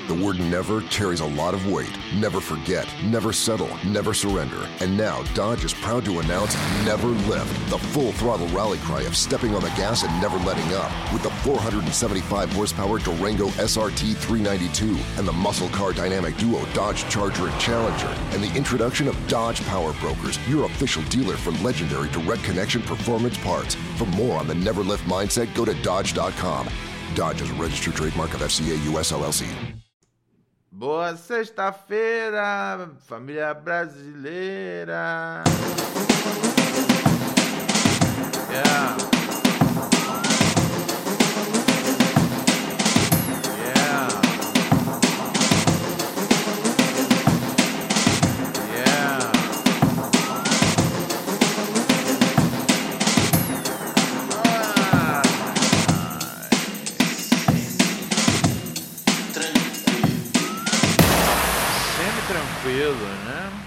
The word never carries a lot of weight. Never forget, never settle, never surrender. And now Dodge is proud to announce Never Lift, the full throttle rally cry of stepping on the gas and never letting up. With the 475 horsepower Durango SRT 392 and the muscle car dynamic duo Dodge Charger and Challenger, and the introduction of Dodge Power Brokers, your official dealer for legendary direct connection performance parts. For more on the Never Lift mindset, go to Dodge.com. Dodge is a registered trademark of FCA US LLC. Boa sexta-feira, família brasileira. Yeah. Tranquilo, né?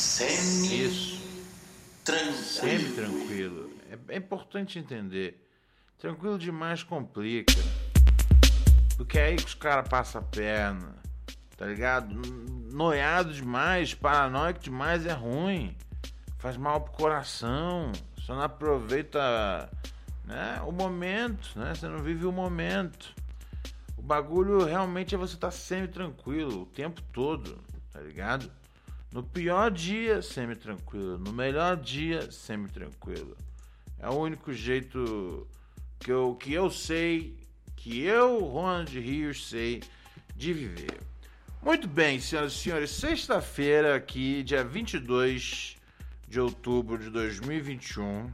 Semi-tranquilo. É importante entender. Tranquilo demais complica. Porque é aí que os caras passam a perna. Tá ligado? Noiado demais, paranoico demais é ruim. Faz mal pro coração. Você não aproveita, né, o momento, né? Você não vive o momento. O bagulho realmente é você estar semi-tranquilo o tempo todo. Tá ligado? No pior dia, semi-tranquilo. No melhor dia, semi-tranquilo. É o único jeito que eu sei, que eu, Ronald Rios, sei de viver. Muito bem, senhoras e senhores. Sexta-feira aqui, dia 22 de outubro de 2021.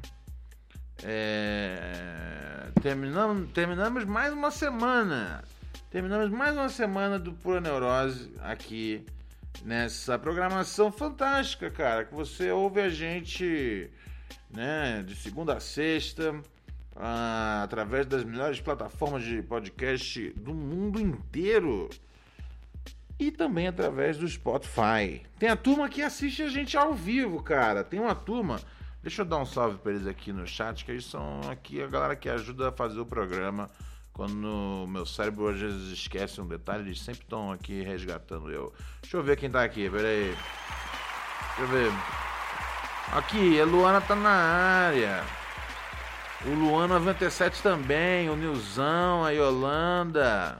Terminamos mais uma semana. Terminamos mais uma semana do Pura Neurose aqui nessa programação fantástica, cara, que você ouve a gente, né, de segunda a sexta, através das melhores plataformas de podcast do mundo inteiro e também através do Spotify. Tem a turma que assiste a gente ao vivo, cara. Tem uma turma, deixa eu dar um salve pra eles aqui no chat, que eles são aqui a galera que ajuda a fazer o programa. Quando o meu cérebro às vezes esquece um detalhe, eles sempre estão aqui resgatando eu. Deixa eu ver quem tá aqui, peraí. Deixa eu ver. Aqui, a Luana tá na área. O Luan 97 também, o Nilzão, a Yolanda.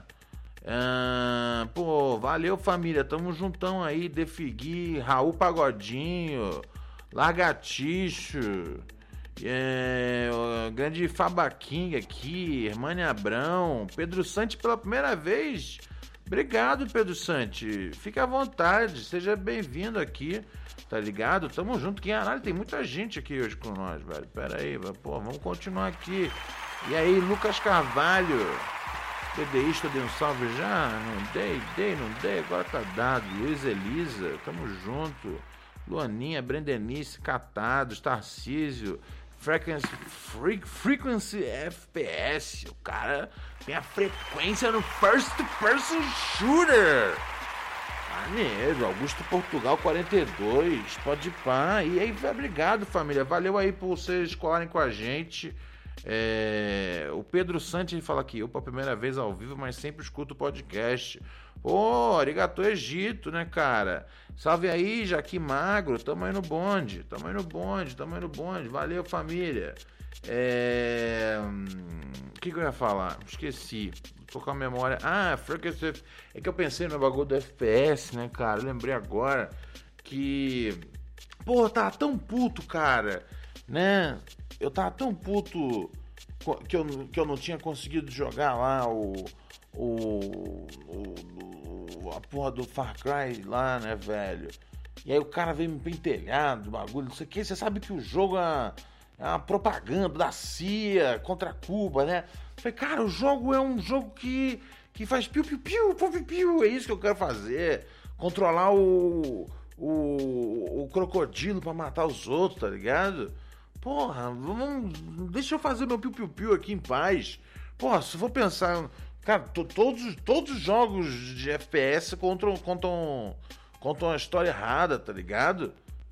Pô, valeu família, tamo juntão aí. Defigui, Raul Pagodinho, Largaticho. O grande Fabaking aqui, Hermane Abrão, Pedro Sante pela primeira vez. Obrigado, Pedro Sante. Fique à vontade, seja bem-vindo aqui, tá ligado? Tamo junto. Caralho, tem muita gente aqui hoje com nós, velho. Pera aí, pô, vamos continuar aqui. E aí, Lucas Carvalho, TDista, dei um salve já? Não dei, agora tá dado. Luiz Elisa, tamo junto. Luaninha, Brendenice, Catados, Tarcísio, Frequency FPS, o cara tem a frequência no First Person Shooter. Maneiro, Augusto Portugal 42, pode ir pá. E aí, obrigado família, valeu aí por vocês colarem com a gente. O Pedro Santos fala aqui, eu pela primeira vez ao vivo, mas sempre escuto o podcast. Pô, arigato Egito, né, cara? Salve aí, Jaqui Magro, tamo aí no bonde, valeu família. O que eu ia falar? Esqueci, tô com a memória. É que eu pensei no bagulho do FPS, né, cara? Eu lembrei agora que, pô, tava tão puto, cara, né? Eu tava tão puto que eu não tinha conseguido jogar lá a porra do Far Cry lá, né, velho? E aí o cara veio me pentelhar do bagulho, não sei o que. Você sabe que o jogo é uma propaganda da CIA contra Cuba, né? Eu falei, cara, o jogo é um jogo que faz piu-piu-piu, piu-piu-piu. É isso que eu quero fazer. Controlar o crocodilo pra matar os outros, tá ligado? Porra, deixa eu fazer meu piu-piu-piu aqui em paz. Porra, se eu for pensar... Cara, todos os jogos de FPS contam uma história errada, tá ligado?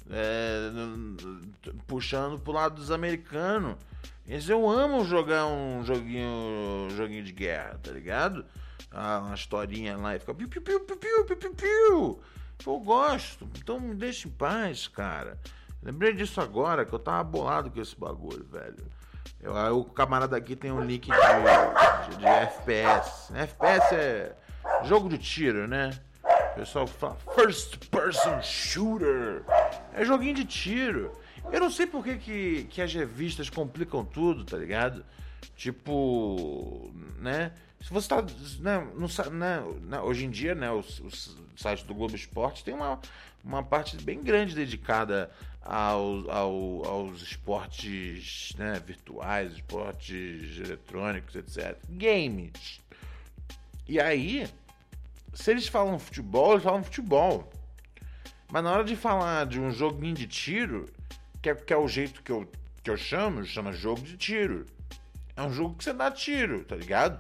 Puxando pro lado dos americanos. Mas eu amo jogar um joguinho de guerra, tá ligado? uma historinha lá e fica piu, piu, piu, piu, piu, piu, piu, piu. Eu gosto, então me deixa em paz, cara. Lembrei disso agora, que eu tava bolado com esse bagulho, velho. O camarada aqui tem um link de FPS. FPS é jogo de tiro, né? O pessoal fala first person shooter. É joguinho de tiro. Eu não sei por que as revistas complicam tudo, tá ligado? Tipo, né? Se você tá, né, hoje em dia, né, o site do Globo Esporte tem uma parte bem grande dedicada aos esportes, né, virtuais, esportes eletrônicos, etc. Games. E aí, se eles falam futebol, eles falam futebol. Mas na hora de falar de um joguinho de tiro, que é o jeito que eu chama jogo de tiro. É um jogo que você dá tiro, tá ligado?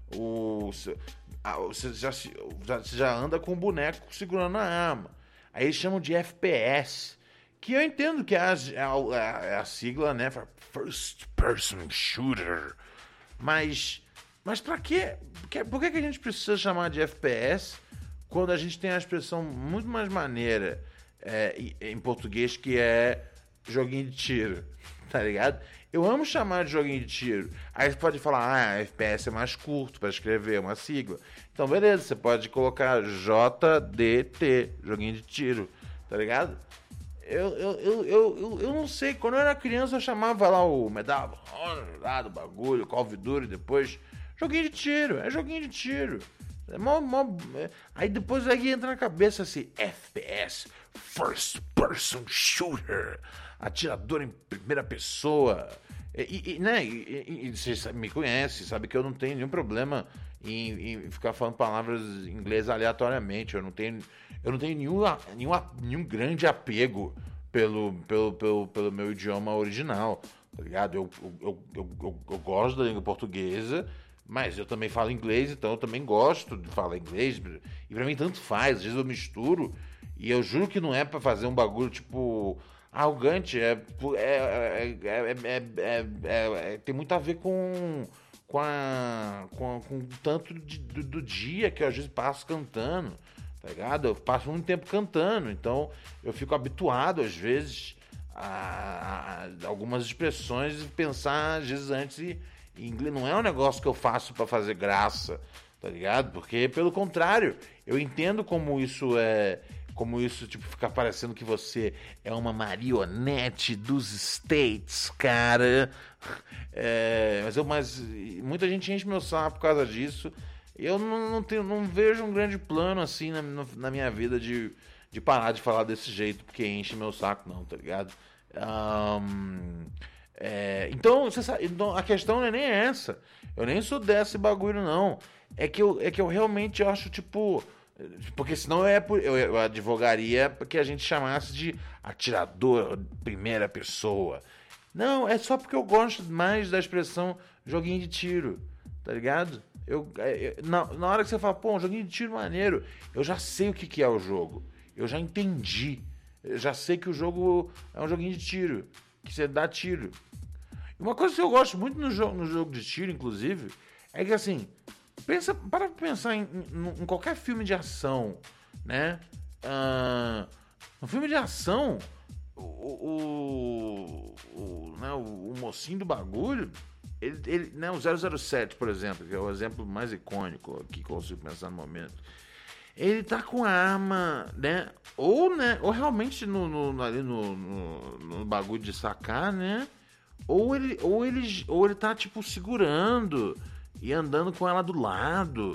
Você já anda com o boneco segurando a arma. Aí eles chamam de FPS. Que eu entendo que é a sigla, né? First Person Shooter. Mas pra quê? Por que a gente precisa chamar de FPS quando a gente tem a expressão muito mais maneira em português, que é joguinho de tiro, tá ligado? Eu amo chamar de joguinho de tiro. Aí você pode falar, FPS é mais curto para escrever, uma sigla. Então, beleza, você pode colocar JDT, joguinho de tiro, tá ligado? Eu não sei, quando eu era criança eu chamava lá o Medal of Honor, lá do bagulho, Call of Duty, depois, joguinho de tiro, é joguinho de tiro. Aí depois aí entra na cabeça assim, FPS, First Person Shooter, atirador em primeira pessoa. E você me conhece, sabe que eu não tenho nenhum problema em ficar falando palavras em inglês aleatoriamente. Eu não tenho nenhum grande apego pelo meu idioma original, tá ligado? Eu gosto da língua portuguesa, mas eu também falo inglês, então eu também gosto de falar inglês. E pra mim tanto faz, às vezes eu misturo. E eu juro que não é pra fazer um bagulho tipo arrogante, tem muito a ver com o tanto do dia que eu às vezes passo cantando, tá ligado? Eu passo muito tempo cantando, então eu fico habituado às vezes a algumas expressões e pensar às vezes antes em inglês. Não é um negócio que eu faço pra fazer graça, tá ligado? Porque pelo contrário, eu entendo como isso, tipo, fica parecendo que você é uma marionete dos States, cara. Mas muita gente enche meu saco por causa disso. Eu não vejo um grande plano, assim, na minha vida de parar de falar desse jeito, porque enche meu saco, não, tá ligado? Então, você sabe, então, a questão não é nem essa. Eu nem sou desse bagulho, não. É que eu realmente acho, tipo... Porque senão eu advogaria que a gente chamasse de atirador primeira pessoa. Não, é só porque eu gosto mais da expressão joguinho de tiro, tá ligado? Na hora que você fala, pô, um joguinho de tiro maneiro, eu já sei o que é o jogo. Eu já entendi. Eu já sei que o jogo é um joguinho de tiro, que você dá tiro. E uma coisa que eu gosto muito no jogo de tiro, inclusive, é que assim... Para pensar em qualquer filme de ação, né? Um filme de ação, o mocinho do bagulho, ele, né, o 007, por exemplo, que é o exemplo mais icônico que consigo pensar no momento. Ele tá com a arma, né? Ou realmente ali no bagulho de sacar, né? Ou ele tá tipo segurando e andando com ela do lado.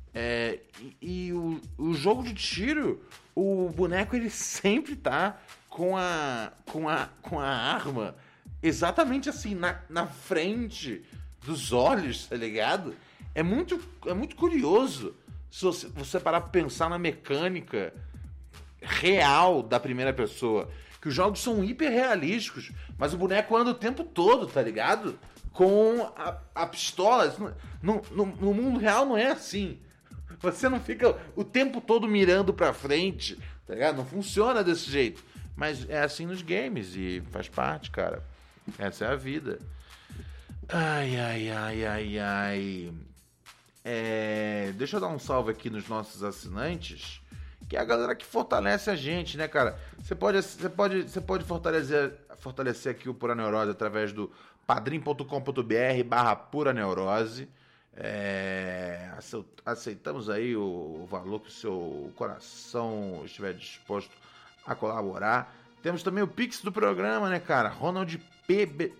O jogo de tiro, o boneco ele sempre tá com a arma exatamente assim na frente dos olhos, tá ligado? É muito curioso se você parar pra pensar na mecânica real da primeira pessoa, que os jogos são hiper realísticos, mas o boneco anda o tempo todo, tá ligado? Com a pistola. No mundo real não é assim. Você não fica o tempo todo mirando pra frente, tá ligado? Não funciona desse jeito. Mas é assim nos games e faz parte, cara. Essa é a vida. Ai. Deixa eu dar um salve aqui nos nossos assinantes, que é a galera que fortalece a gente, né, cara? Você pode fortalecer aqui o Pura Neurose através do padrim.com.br/Pura Neurose. Aceitamos aí o valor que o seu coração estiver disposto a colaborar. Temos também o Pix do programa, né, cara? Ronald PB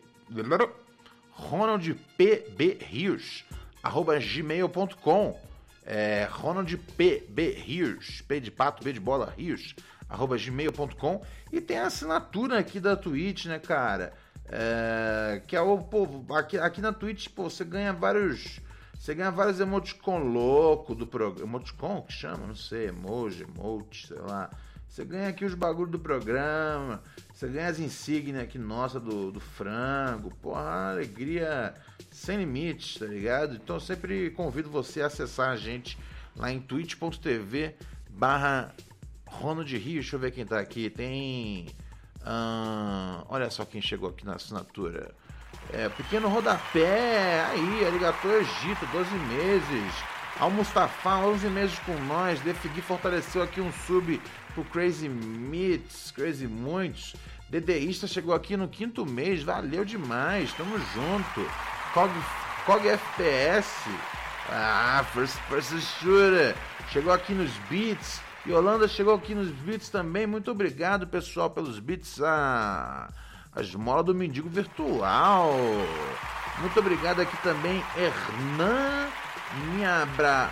Rios @gmail.com. Ronald PB Rios, P de pato, B de bola, Rios @gmail.com. E tem a assinatura aqui da Twitch, né, cara? Que é o povo aqui na Twitch, pô, você ganha vários emoticon louco do programa. Emoticon que chama? Não sei, emoji, sei lá. Você ganha aqui os bagulhos do programa. Você ganha as insígnias aqui, nossa, do frango. Porra, alegria sem limites, tá ligado? Então eu sempre convido você a acessar a gente lá em twitch.tv/Ronald Rios. Deixa eu ver quem tá aqui. Tem... olha só quem chegou aqui na assinatura. Pequeno Rodapé, aí, Arigato Egito, 12 meses. Al Mustafa, 11 meses com nós. Defigui fortaleceu aqui um sub pro Crazy Meats, Crazy Muitos. DDista chegou aqui no 5º mês, valeu demais, tamo junto. Cog FPS, First Person Shooter, chegou aqui nos beats. Yolanda chegou aqui nos beats também, muito obrigado, pessoal, pelos beats. A esmola do mendigo virtual. Muito obrigado aqui também, Hernânia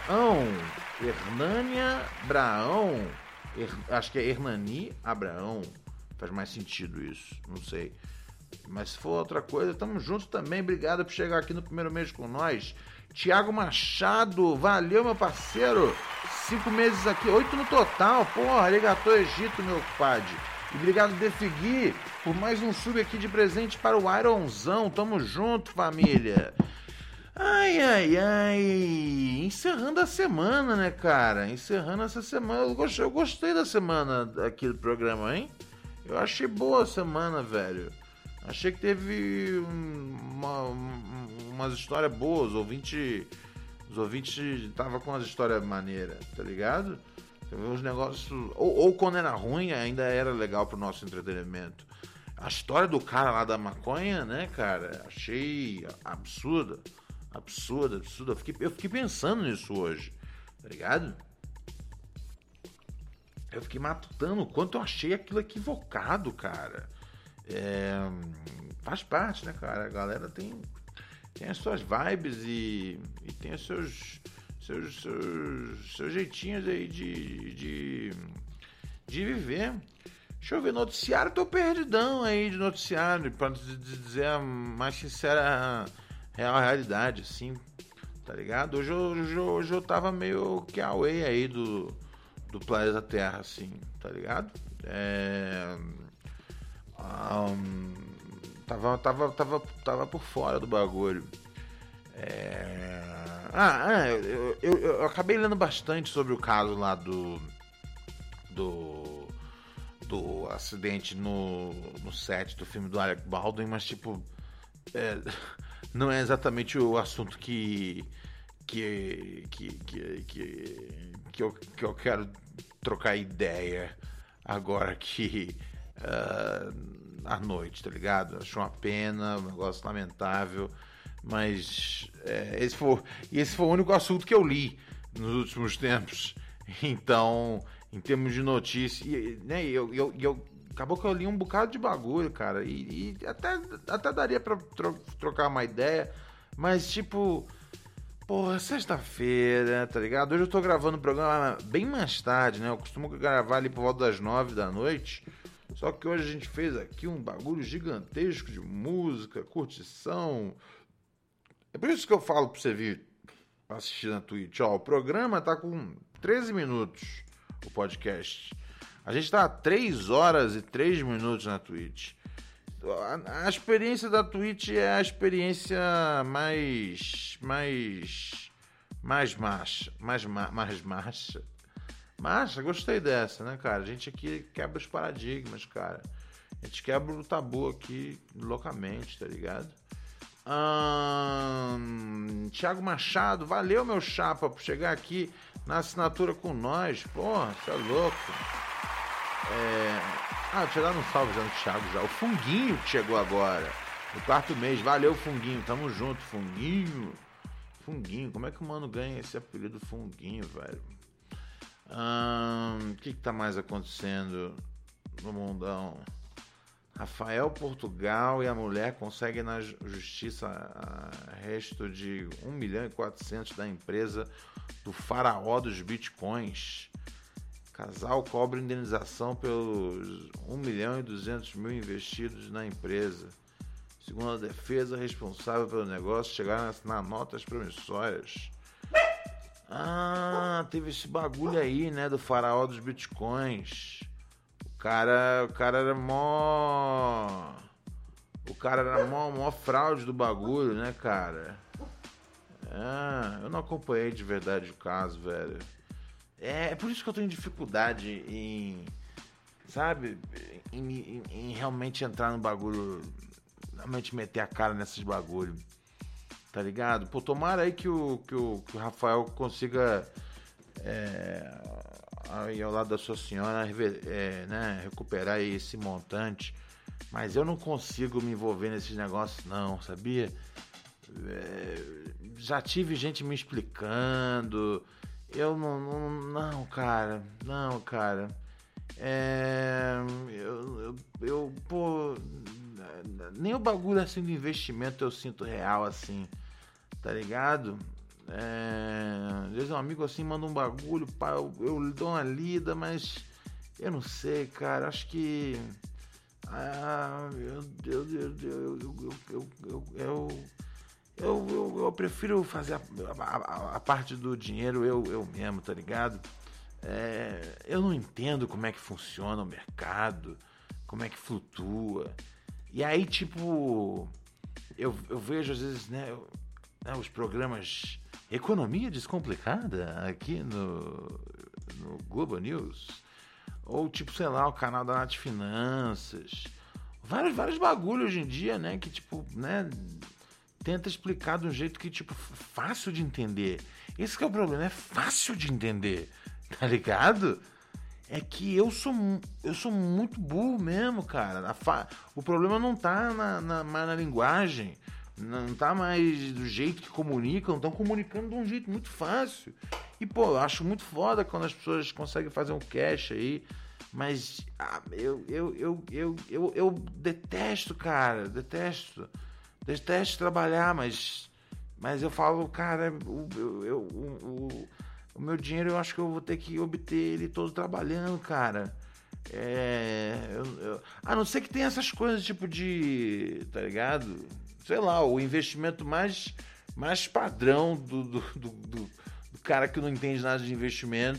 Abraão. Acho que é Hernani Abraão. Faz mais sentido isso, não sei. Mas se for outra coisa, tamo junto também. Obrigado por chegar aqui no primeiro mês com nós. Tiago Machado, valeu, meu parceiro. 5 meses aqui, 8 no total. Porra, arigato Egito, meu compadre. E obrigado, Defigui, por mais um sub aqui de presente para o Ironzão. Tamo junto, família. Ai. Encerrando a semana, né, cara? Encerrando essa semana. Eu gostei da semana aqui do programa, hein? Eu achei boa a semana, velho. Achei que teve umas histórias boas. Os ouvintes estavam com umas histórias maneiras, tá ligado? Teve uns negócios... Ou quando era ruim, ainda era legal pro nosso entretenimento. A história do cara lá da maconha, né, cara? Achei absurda. Eu fiquei pensando nisso hoje, tá ligado? Eu fiquei matutando o quanto eu achei aquilo equivocado, cara. Faz parte, né, cara? A galera tem as suas vibes e tem os seus jeitinhos aí de viver. Deixa eu ver, noticiário, tô perdidão aí de noticiário, pra dizer a mais sincera realidade, assim, tá ligado? Hoje eu tava meio que away aí do planeta Terra, assim, tá ligado? Tava por fora do bagulho. Eu acabei lendo bastante sobre o caso lá do acidente no set do filme do Alec Baldwin, mas tipo não é exatamente o assunto que eu quero trocar ideia agora aqui à noite, tá ligado? Acho uma pena, um negócio lamentável, mas esse foi o único assunto que eu li nos últimos tempos. Então, em termos de notícia, né, acabou que eu li um bocado de bagulho, cara, e até daria pra trocar uma ideia, mas tipo, porra, sexta-feira, tá ligado? Hoje eu tô gravando o programa bem mais tarde, né? Eu costumo gravar ali por volta das 9 da noite, só que hoje a gente fez aqui um bagulho gigantesco de música, curtição. É por isso que eu falo pra você vir assistir na Twitch. Ó, o programa tá com 13 minutos, o podcast. A gente tá a 3 horas e 3 minutos na Twitch. A experiência da Twitch é a experiência mais marcha. Gostei dessa, né, cara? A gente aqui quebra os paradigmas, cara. A gente quebra o tabu aqui loucamente, tá ligado? Thiago Machado, valeu, meu chapa, por chegar aqui na assinatura com nós. Porra, você é louco. Deixa eu dar um salve já no Thiago já. O Funguinho que chegou agora, no 4º mês. Valeu, Funguinho, tamo junto, Funguinho. Funguinho, como é que o mano ganha esse apelido Funguinho, velho? O que tá mais acontecendo no mundão? Rafael Portugal e a mulher conseguem na justiça resto de 1.400.000 da empresa do faraó dos bitcoins. Casal cobra indenização pelos 1.200.000 investidos na empresa. Segundo a defesa, responsável pelo negócio chegaram a assinar notas promissórias. Teve esse bagulho aí, né, do faraó dos bitcoins. O cara era mó fraude do bagulho, né, cara? Eu não acompanhei de verdade o caso, velho. É por isso que eu tenho dificuldade em, sabe, em realmente entrar no bagulho, realmente meter a cara nesses bagulho, tá ligado? Pô, tomara aí que o Rafael consiga, aí ao lado da sua senhora, né, recuperar aí esse montante, mas eu não consigo me envolver nesses negócios não, sabia? Já tive gente me explicando. Eu não, cara. Pô, nem o bagulho assim do investimento eu sinto real assim, tá ligado? Às vezes um amigo assim manda um bagulho, pá, eu dou uma lida, mas eu não sei, cara, acho que eu prefiro fazer a parte do dinheiro eu mesmo, tá ligado? Eu não entendo como é que funciona o mercado, como é que flutua. E aí, tipo, eu vejo às vezes, né, os programas Economia Descomplicada aqui no Globo News. Ou, tipo, sei lá, o canal da Nath Finanças. Vários bagulhos hoje em dia, né, que, tipo, né, tenta explicar de um jeito que, tipo, fácil de entender. Esse que é o problema, é fácil de entender, tá ligado? É que eu sou muito burro mesmo, cara. O problema não tá mais na linguagem, não tá mais do jeito que comunicam, estão comunicando de um jeito muito fácil. E, pô, eu acho muito foda quando as pessoas conseguem fazer um cash aí, mas eu detesto, cara, detesto trabalhar, mas eu falo, cara, o meu dinheiro eu acho que eu vou ter que obter ele todo trabalhando, cara. A não ser que tenha essas coisas tipo de, tá ligado? Sei lá, o investimento mais padrão do cara que não entende nada de investimento,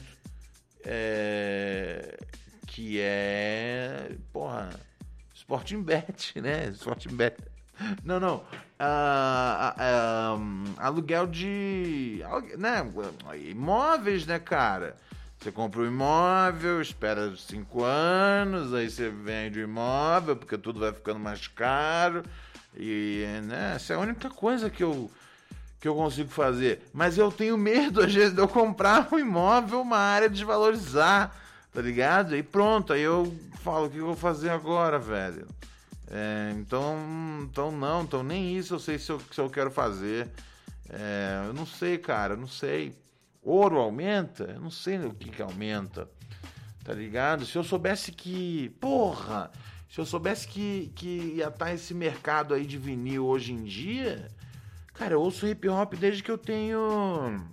que é, porra, Sporting Bet, né? Sporting Bet. Não. Aluguel de, né, imóveis, né, cara? Você compra um imóvel, espera 5 anos, aí você vende o imóvel, porque tudo vai ficando mais caro. E, né, essa é a única coisa que eu consigo fazer. Mas eu tenho medo, às vezes, de eu comprar um imóvel, uma área desvalorizar, tá ligado? E pronto, aí eu falo, o que eu vou fazer agora, velho? Então nem isso eu sei se eu quero fazer. Eu não sei, cara, não sei. Ouro aumenta? Eu não sei o que aumenta, tá ligado? Se eu soubesse que, ia estar esse mercado aí de vinil hoje em dia, cara, eu ouço hip hop desde que eu tenho,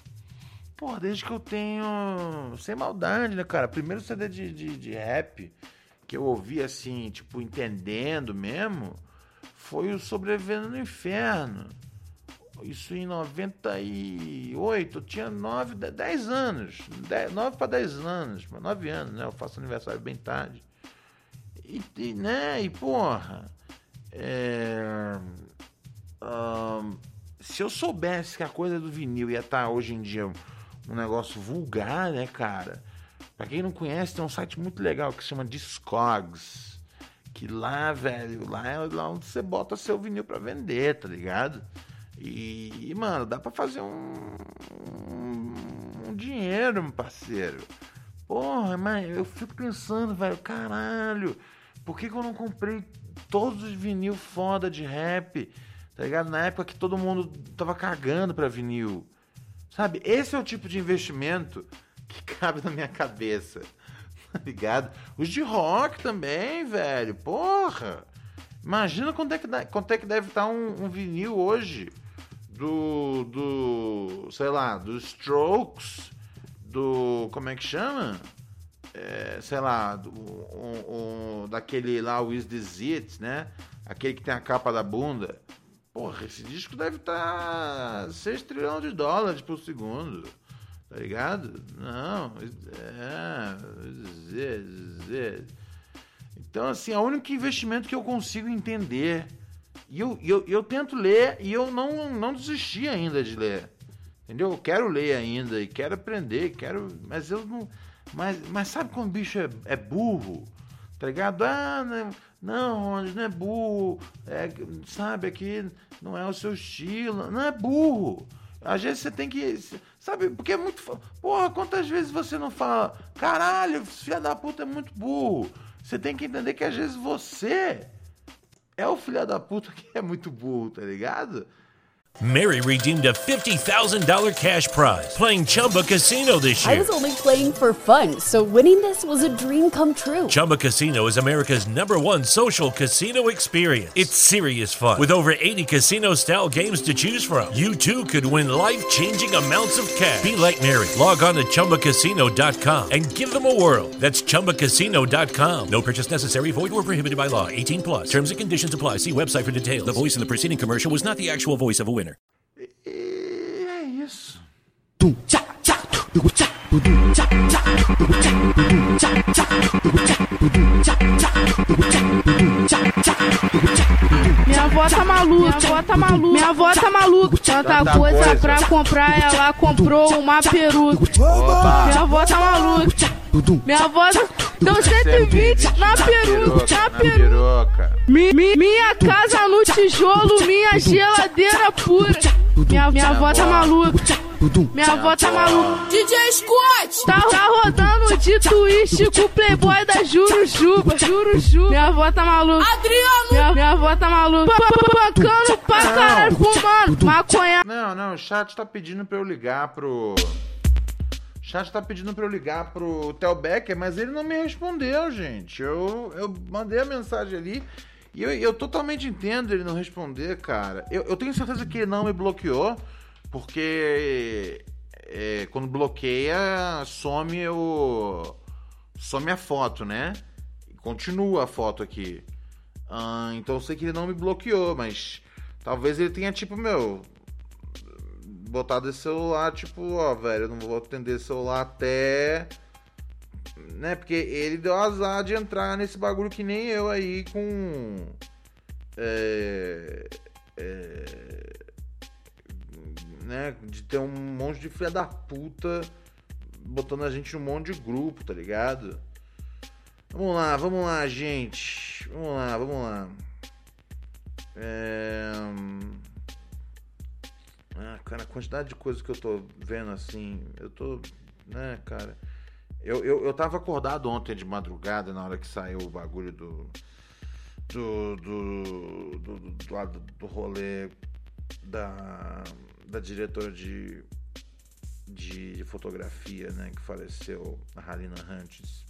sem maldade, né, cara? Primeiro CD de rap que eu ouvi assim, tipo, entendendo mesmo, foi o Sobrevivendo no Inferno. Isso em 98, eu tinha 10 anos. 9 para 10 anos, 9 anos, né? Eu faço aniversário bem tarde. E porra, se eu soubesse que a coisa do vinil ia estar hoje em dia um negócio vulgar, né, cara? Pra quem não conhece, tem um site muito legal que se chama Discogs, Que lá, velho, lá é lá onde você bota seu vinil pra vender, tá ligado? E mano, dá pra fazer um dinheiro, meu parceiro. Porra, mas eu fico pensando, velho, caralho, por que eu não comprei todos os vinil foda de rap, tá ligado? Na época que todo mundo tava cagando pra vinil. Sabe, esse é o tipo de investimento que cabe na minha cabeça, tá ligado? Os de rock também, velho, porra. Imagina quanto é que deve estar um vinil hoje sei lá, dos Strokes, como é que chama? Sei lá, daquele lá, o Is This It, né? Aquele que tem a capa da bunda. Porra, esse disco deve estar 6 trilhões de dólares por segundo, tá ligado? Não, Então, assim, é o único investimento que eu consigo entender. E eu tento ler e eu não desisti ainda de ler. Entendeu? Eu quero ler ainda e quero aprender, mas eu não... Mas sabe quando o bicho é burro? Tá ligado? Não, Ronald, não é burro. Sabe, aqui não é o seu estilo. Não é burro. Às vezes você tem que... Sabe, porque é muito... Porra, quantas vezes você não fala... Caralho, filha da puta é muito burro. Você tem que entender que às vezes você é o filho da puta que é muito burro, tá ligado? Mary redeemed a $50,000 cash prize playing Chumba Casino this year. I was only playing for fun, so winning this was a dream come true. Chumba Casino is America's #1 social casino experience. It's serious fun. With over 80 casino-style games to choose from, you too could win life-changing amounts of cash. Be like Mary. Log on to ChumbaCasino.com and give them a whirl. That's ChumbaCasino.com. No purchase necessary. Void or prohibited by law. 18 plus. Terms and conditions apply. See website for details. The voice in the preceding commercial was not the actual voice of a winner. E é isso. Minha avó tá maluca, Tanta coisa pra comprar, ela comprou uma peruca. Minha avó tá maluca. Minha avó deu 120 na peruca. Minha casa no tijolo, minha geladeira pura. Minha avó tá maluca. Minha avó tá maluca. DJ Scott tá rodando de twist com o playboy da Jurujuba. Minha avó tá maluca. Adriano. Minha avó tá maluca. Bancando pra caralho, fumando maconha. Não, o chat tá pedindo pra eu ligar pro... Theo Becker, mas ele não me respondeu, gente. Eu mandei a mensagem ali e eu totalmente entendo ele não responder, cara. Eu tenho certeza que ele não me bloqueou, porque quando bloqueia, some a foto, né? E continua a foto aqui. Então eu sei que ele não me bloqueou, mas talvez ele tenha, botado esse celular, velho, eu não vou atender esse celular até... Né, porque ele deu azar de entrar nesse bagulho que nem eu aí com... né, de ter um monte de filha da puta botando a gente num monte de grupo, tá ligado? Vamos lá, gente. Vamos lá. Cara, a quantidade de coisas que eu tô vendo assim, né, cara, eu tava acordado ontem de madrugada na hora que saiu o bagulho do rolê da diretora de fotografia, né, que faleceu, a Halina Hantz.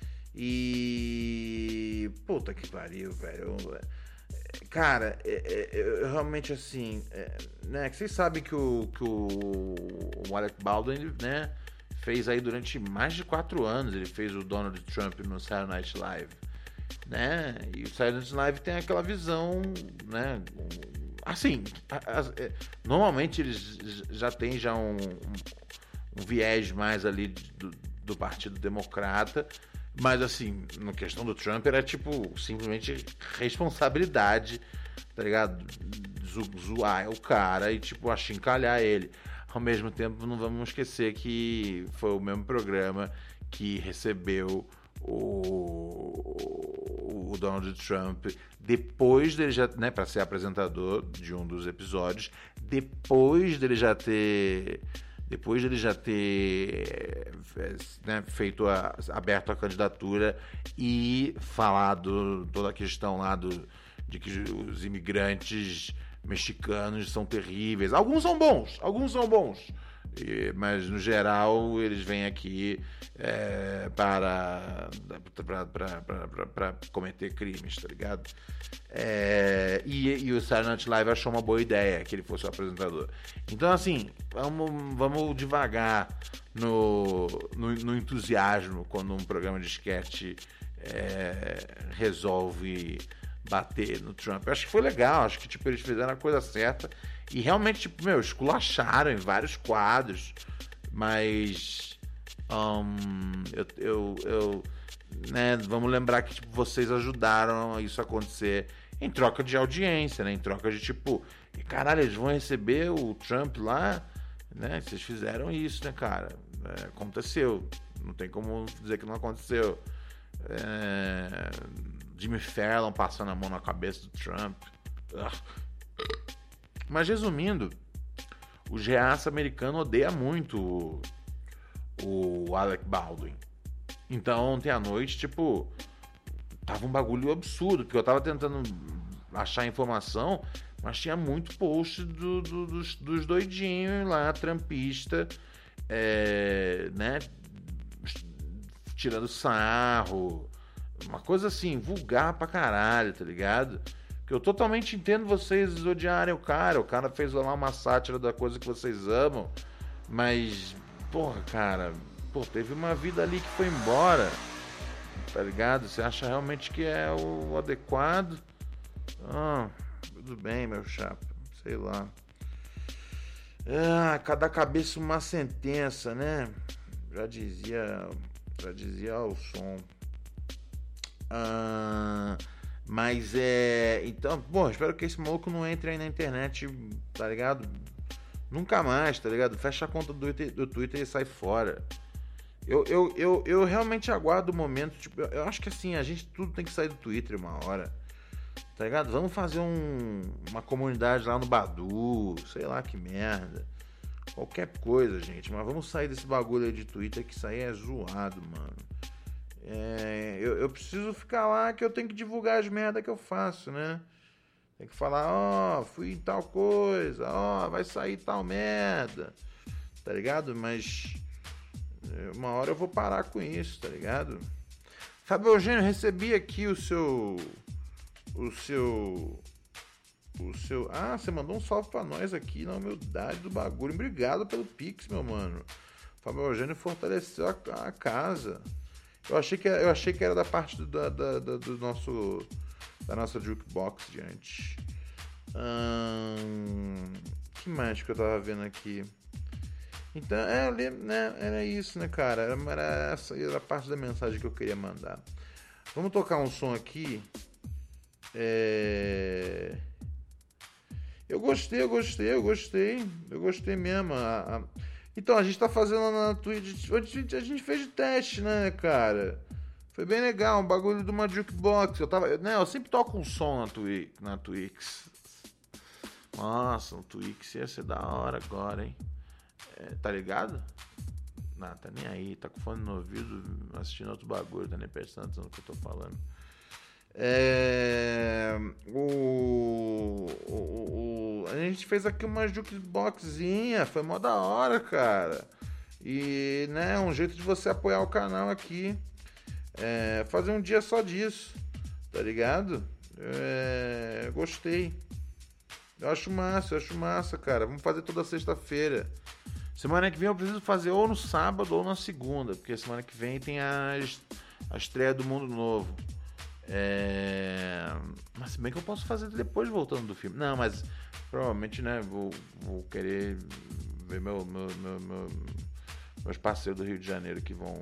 E puta que pariu, velho. Cara, eu realmente assim, né, que vocês sabem que o Alec Baldwin, né, fez aí durante mais de 4 anos, ele fez o Donald Trump no Saturday Night Live, né, e o Saturday Night Live tem aquela visão, né, assim, normalmente eles já têm um viés mais ali do Partido Democrata. Mas, assim, na questão do Trump era, simplesmente responsabilidade, tá ligado? Zoar o cara e, achincalhar ele. Ao mesmo tempo, não vamos esquecer que foi o mesmo programa que recebeu o o Donald Trump, depois dele já, né, para ser apresentador de um dos episódios, depois dele já ter né, aberto a candidatura e falado toda a questão lá de que os imigrantes mexicanos são terríveis. Alguns são bons. Mas, no geral, eles vêm aqui para cometer crimes, tá ligado? E o Saturday Night Live achou uma boa ideia que ele fosse o apresentador. Então, assim, vamos devagar no entusiasmo quando um programa de sketch resolve bater no Trump. Eu acho que foi legal, acho que tipo, eles fizeram a coisa certa e realmente, tipo, esculacharam em vários quadros, mas né, vamos lembrar que tipo, vocês ajudaram isso a acontecer em troca de audiência, né, em troca de tipo, caralho, eles vão receber o Trump lá, né, vocês fizeram isso, né, cara, aconteceu, não tem como dizer que não aconteceu. Jimmy Fallon passando a mão na cabeça do Trump. Mas resumindo, o reaça americano odeia muito o Alec Baldwin. Então ontem à noite, tipo, tava um bagulho absurdo, porque eu tava tentando achar informação, mas tinha muito post dos doidinhos lá, trampista, né, tirando sarro, uma coisa assim, vulgar pra caralho, tá ligado? Que eu totalmente entendo vocês odiarem o cara fez lá uma sátira da coisa que vocês amam, mas, porra, cara, teve uma vida ali que foi embora, tá ligado? Você acha realmente que é o adequado? Tudo bem, meu chapa, sei lá. Cada cabeça uma sentença, né? Já dizia o som. Mas então, bom, espero que esse maluco não entre aí na internet, tá ligado? Nunca mais, tá ligado? Fecha a conta do Twitter e sai fora. Eu realmente aguardo o momento, tipo, eu acho que assim, a gente tudo tem que sair do Twitter uma hora, tá ligado? Vamos fazer uma comunidade lá no Badu, sei lá que merda. Qualquer coisa, gente, mas vamos sair desse bagulho aí de Twitter, que isso aí é zoado, mano. Eu preciso ficar lá, que eu tenho que divulgar as merdas que eu faço, né? Tem que falar, fui em tal coisa, vai sair tal merda, tá ligado? Mas uma hora eu vou parar com isso, tá ligado? Fábio Eugênio, recebi aqui o seu... você mandou um salve pra nós aqui na humildade do bagulho. Obrigado pelo Pix, meu mano. Fábio Eugênio fortaleceu a casa. Eu achei que era da parte do nossa jukebox de antes. Que mais que eu tava vendo aqui? Então, era isso, né, cara? Era a parte da mensagem que eu queria mandar. Vamos tocar um som aqui. Eu gostei mesmo. Então, a gente tá fazendo na Twitch. A gente fez de teste, né, cara? Foi bem legal, um bagulho de uma jukebox. Eu sempre toco um som na Twix. Nossa, um Twix ia ser da hora agora, hein? Tá ligado? Não, tá nem aí. Tá com fone no ouvido, assistindo outro bagulho, tá nem prestando atenção no que eu tô falando. A gente fez aqui uma jukeboxzinha, foi mó da hora, cara. E, né, um jeito de você apoiar o canal aqui. Fazer um dia só disso, tá ligado? Gostei. Eu acho massa, cara. Vamos fazer toda sexta-feira. Semana que vem eu preciso fazer ou no sábado ou na segunda, porque semana que vem tem a estreia do Mundo Novo. Mas se bem que eu posso fazer depois voltando do filme. Não, mas provavelmente, né, vou querer ver meus parceiros do Rio de Janeiro que vão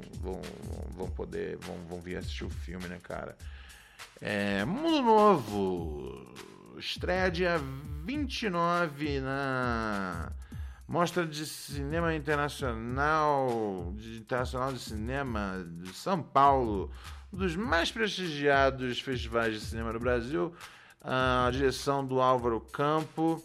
vir assistir o filme, né, cara? Mundo Novo estreia dia 29 Mostra de Cinema Internacional de Cinema de São Paulo, um dos mais prestigiados festivais de cinema no Brasil, a direção do Álvaro Campo,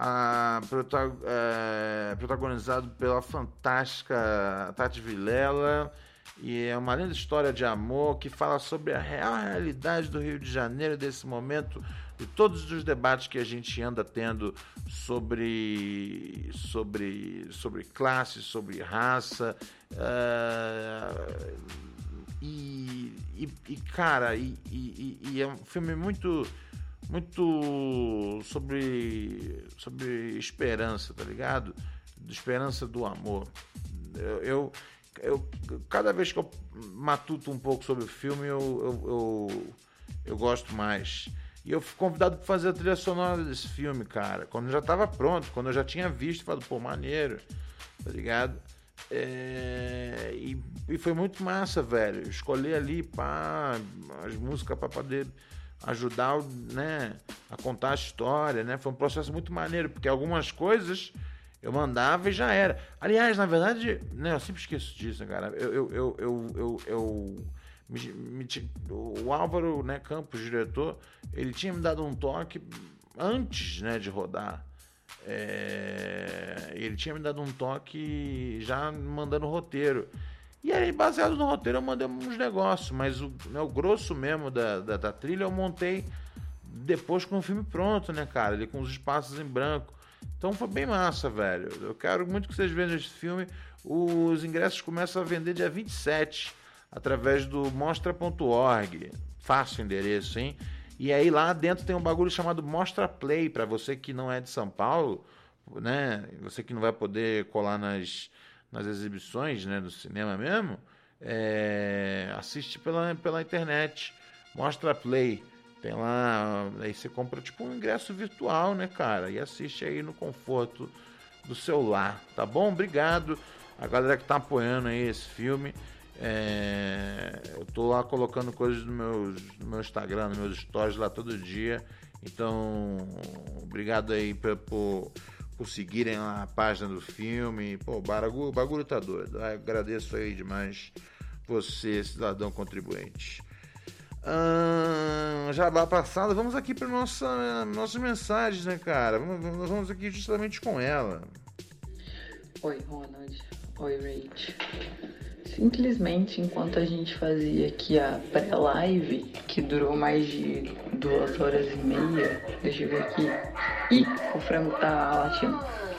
protagonizado pela fantástica Tati Vilela, e é uma linda história de amor que fala sobre a real realidade do Rio de Janeiro desse momento, e todos os debates que a gente anda tendo sobre classe, sobre raça, cara, é um filme muito sobre esperança, tá ligado? Esperança do amor. Eu cada vez que eu matuto um pouco sobre o filme, eu gosto mais. E eu fui convidado para fazer a trilha sonora desse filme, cara. Quando já estava pronto, quando eu já tinha visto, falei, pô, maneiro, tá ligado? E foi muito massa, velho. Escolher ali as músicas para poder ajudar, né, a contar a história, né? Foi um processo muito maneiro, porque algumas coisas eu mandava e já era. Aliás, na verdade, né, eu sempre esqueço disso, cara. O Álvaro, né, Campos, diretor, ele tinha me dado um toque antes, né, de rodar. Ele tinha me dado um toque já mandando o roteiro. E aí, baseado no roteiro, eu mandei uns negócios, mas o grosso mesmo da trilha eu montei depois com o filme pronto, né, cara? Ali com os espaços em branco. Então foi bem massa, velho. Eu quero muito que vocês vejam esse filme. Os ingressos começam a vender dia 27, através do mostra.org. Fácil o endereço, hein? E aí lá dentro tem um bagulho chamado Mostra Play, para você que não é de São Paulo, né? Você que não vai poder colar nas exibições, né, do cinema mesmo, assiste pela internet. Mostra Play. Tem lá, aí você compra tipo um ingresso virtual, né, cara? E assiste aí no conforto do seu lar, tá bom? Obrigado a galera que tá apoiando aí esse filme. Eu tô lá colocando coisas no meu Instagram, nos meus stories lá todo dia. Então, obrigado aí por seguirem lá a página do filme. Pô, o bagulho tá doido. Eu agradeço aí demais você, cidadão contribuinte. Jabá passado, vamos aqui para nossas mensagens, né, cara? Nós vamos aqui justamente com ela. Oi, Ronald. Oi, Rach. Simplesmente enquanto a gente fazia aqui a pré-live, que durou mais de 2h30, deixa eu ver aqui. Ih, o frango tá latindo.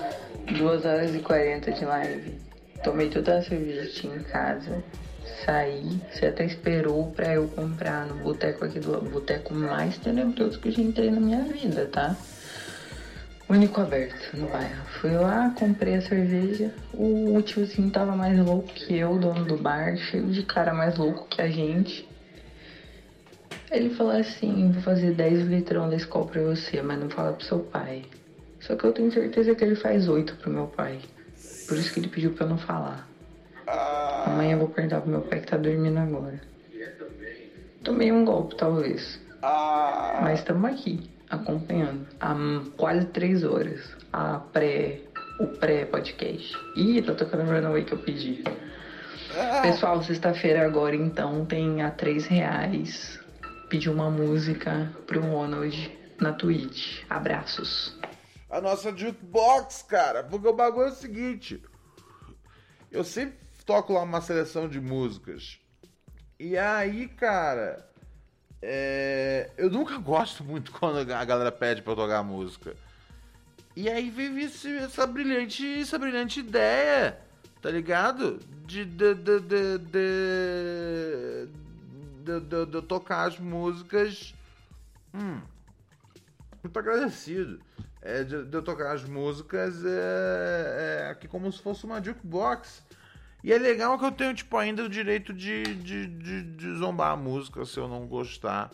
2h40 de live. Tomei toda a cerveja que tinha em casa. Saí, você até esperou pra eu comprar no boteco aqui do boteco mais tenebroso que eu já entrei na minha vida, tá? Único aberto no bairro. Fui lá, comprei a cerveja. O tiozinho tava mais louco que eu, dono do bar, cheio de cara mais louco que a gente. Ele falou assim: vou fazer 10 litrão da Skol pra você, mas não fala pro seu pai. Só que eu tenho certeza que ele faz 8 pro meu pai. Por isso que ele pediu pra eu não falar. Amanhã eu vou perguntar pro meu pai que tá dormindo agora. Tomei um golpe, talvez. Mas estamos aqui, acompanhando. Há quase 3 horas. O pré-podcast. Ih, tá tocando Runaway que eu pedi. Pessoal, sexta-feira agora, então, tem a R$3. Pedi uma música pro Ronald na Twitch. Abraços. A nossa jukebox, cara. Porque o bagulho é o seguinte. Eu sempre toco lá uma seleção de músicas. E aí, cara, eu nunca gosto muito quando a galera pede pra eu tocar música. E aí veio essa brilhante ideia, tá ligado? De tocar as músicas. Muito agradecido. De eu tocar as músicas aqui como se fosse uma jukebox. E é legal que eu tenho, tipo, ainda o direito de zombar a música se eu não gostar.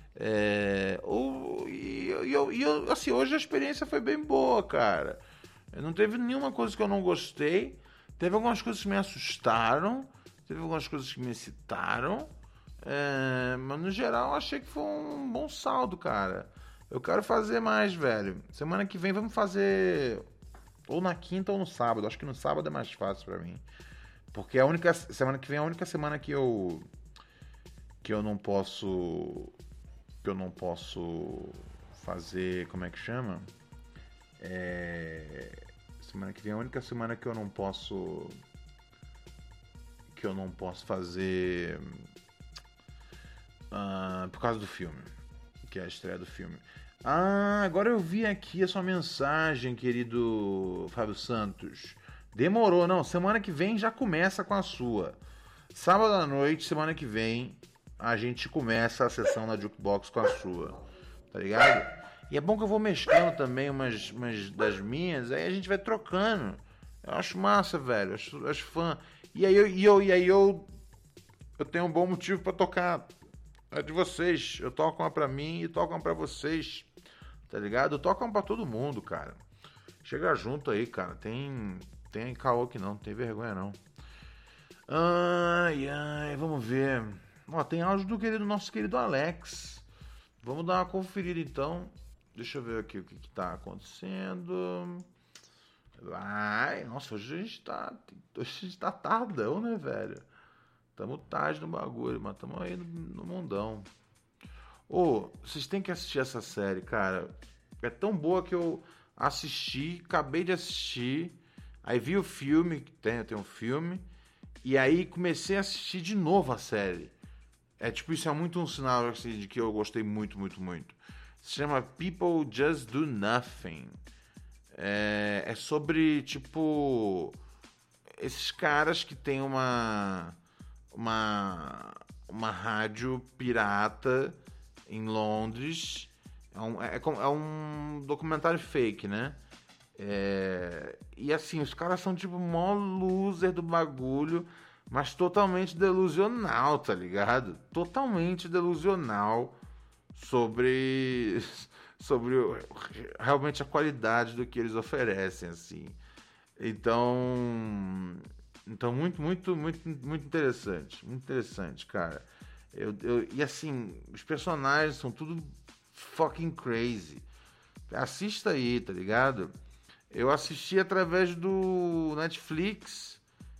Assim, hoje a experiência foi bem boa, cara. Não teve nenhuma coisa que eu não gostei. Teve algumas coisas que me assustaram. Teve algumas coisas que me excitaram. Mas no geral achei que foi um bom saldo, cara. Eu quero fazer mais, velho. Semana que vem vamos fazer ou na quinta ou no sábado. Acho que no sábado é mais fácil pra mim. Porque a única semana que vem é a única semana que eu não posso fazer, como é que chama? Semana que vem é a única semana que eu não posso fazer por causa do filme, que é a estreia do filme. Agora eu vi aqui a sua mensagem, querido Fábio Santos. Demorou, não, semana que vem já começa com a sua. Sábado à noite, semana que vem, a gente começa a sessão na Jukebox com a sua, tá ligado? E é bom que eu vou mesclando também umas das minhas, aí a gente vai trocando. Eu acho massa, velho, acho fã. E aí eu tenho um bom motivo pra tocar a de vocês. Eu toco uma pra mim e toco uma pra vocês, tá ligado? Eu toco uma pra todo mundo, cara. Chega junto aí, cara. Tem caô que não tem vergonha não. Vamos ver. Ó, tem áudio do nosso querido Alex. Vamos dar uma conferida então. Deixa eu ver aqui o que tá acontecendo. Nossa, hoje a gente tá tardão, né, velho? Tamo tarde no bagulho, mas tamo aí no mundão. Vocês têm que assistir essa série, cara. É tão boa que eu acabei de assistir. Aí vi o filme, tem um filme. E aí comecei a assistir de novo a série. Isso é muito um sinal assim, de que eu gostei muito, muito, muito. Se chama People Just Do Nothing. É sobre, esses caras que tem uma rádio pirata em Londres. É um documentário fake, né? E assim, os caras são mó loser do bagulho, mas totalmente delusional, tá ligado? Totalmente delusional sobre realmente a qualidade do que eles oferecem, assim. Então muito, muito, muito, muito interessante, cara. E assim, os personagens são tudo fucking crazy. Assista aí, tá ligado? Eu assisti através do Netflix,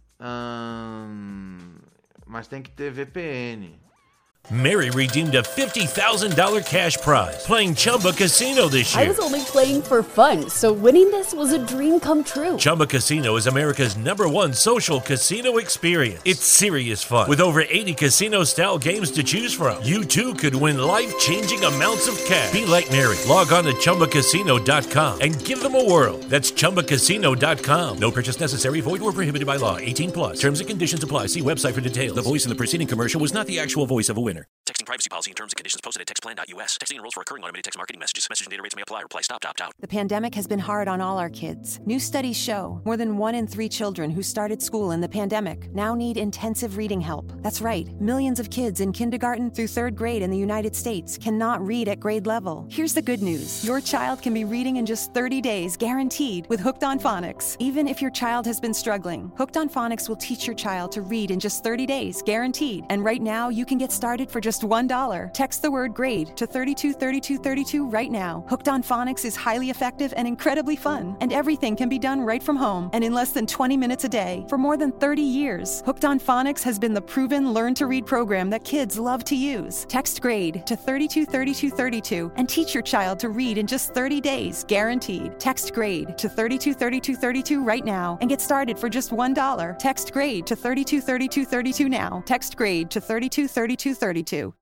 mas tem que ter VPN. Mary redeemed a $50,000 cash prize playing Chumba Casino this year. I was only playing for fun, so winning this was a dream come true. Chumba Casino is America's #1 social casino experience. It's serious fun. With over 80 casino-style games to choose from, you too could win life-changing amounts of cash. Be like Mary. Log on to ChumbaCasino.com and give them a whirl. That's ChumbaCasino.com. No purchase necessary. Void or prohibited by law. 18 plus. Terms and conditions apply. See website for details. The voice in the preceding commercial was not the actual voice of a winner. Texting privacy policy and terms and conditions posted at textplan.us. Texting enrolls for recurring automated text marketing messages. Message and data rates may apply. Reply stop to opt out. The pandemic has been hard on all our kids. New studies show more than 1 in 3 children who started school in the pandemic now need intensive reading help. That's right. Millions of kids in kindergarten through 3rd grade in the United States cannot read at grade level. Here's the good news. Your child can be reading in just 30 days, guaranteed, with Hooked on Phonics. Even if your child has been struggling, Hooked on Phonics will teach your child to read in just 30 days, guaranteed. And right now, you can get started for just $1. Text the word GRADE to 323232 right now. Hooked on Phonics is highly effective and incredibly fun, and everything can be done right from home and in less than 20 minutes a day. For more than 30 years, Hooked on Phonics has been the proven learn-to-read program that kids love to use. Text GRADE to 323232 and teach your child to read in just 30 days, guaranteed. Text GRADE to 323232 right now and get started for just $1. Text GRADE to 323232 now. Text GRADE to 323232.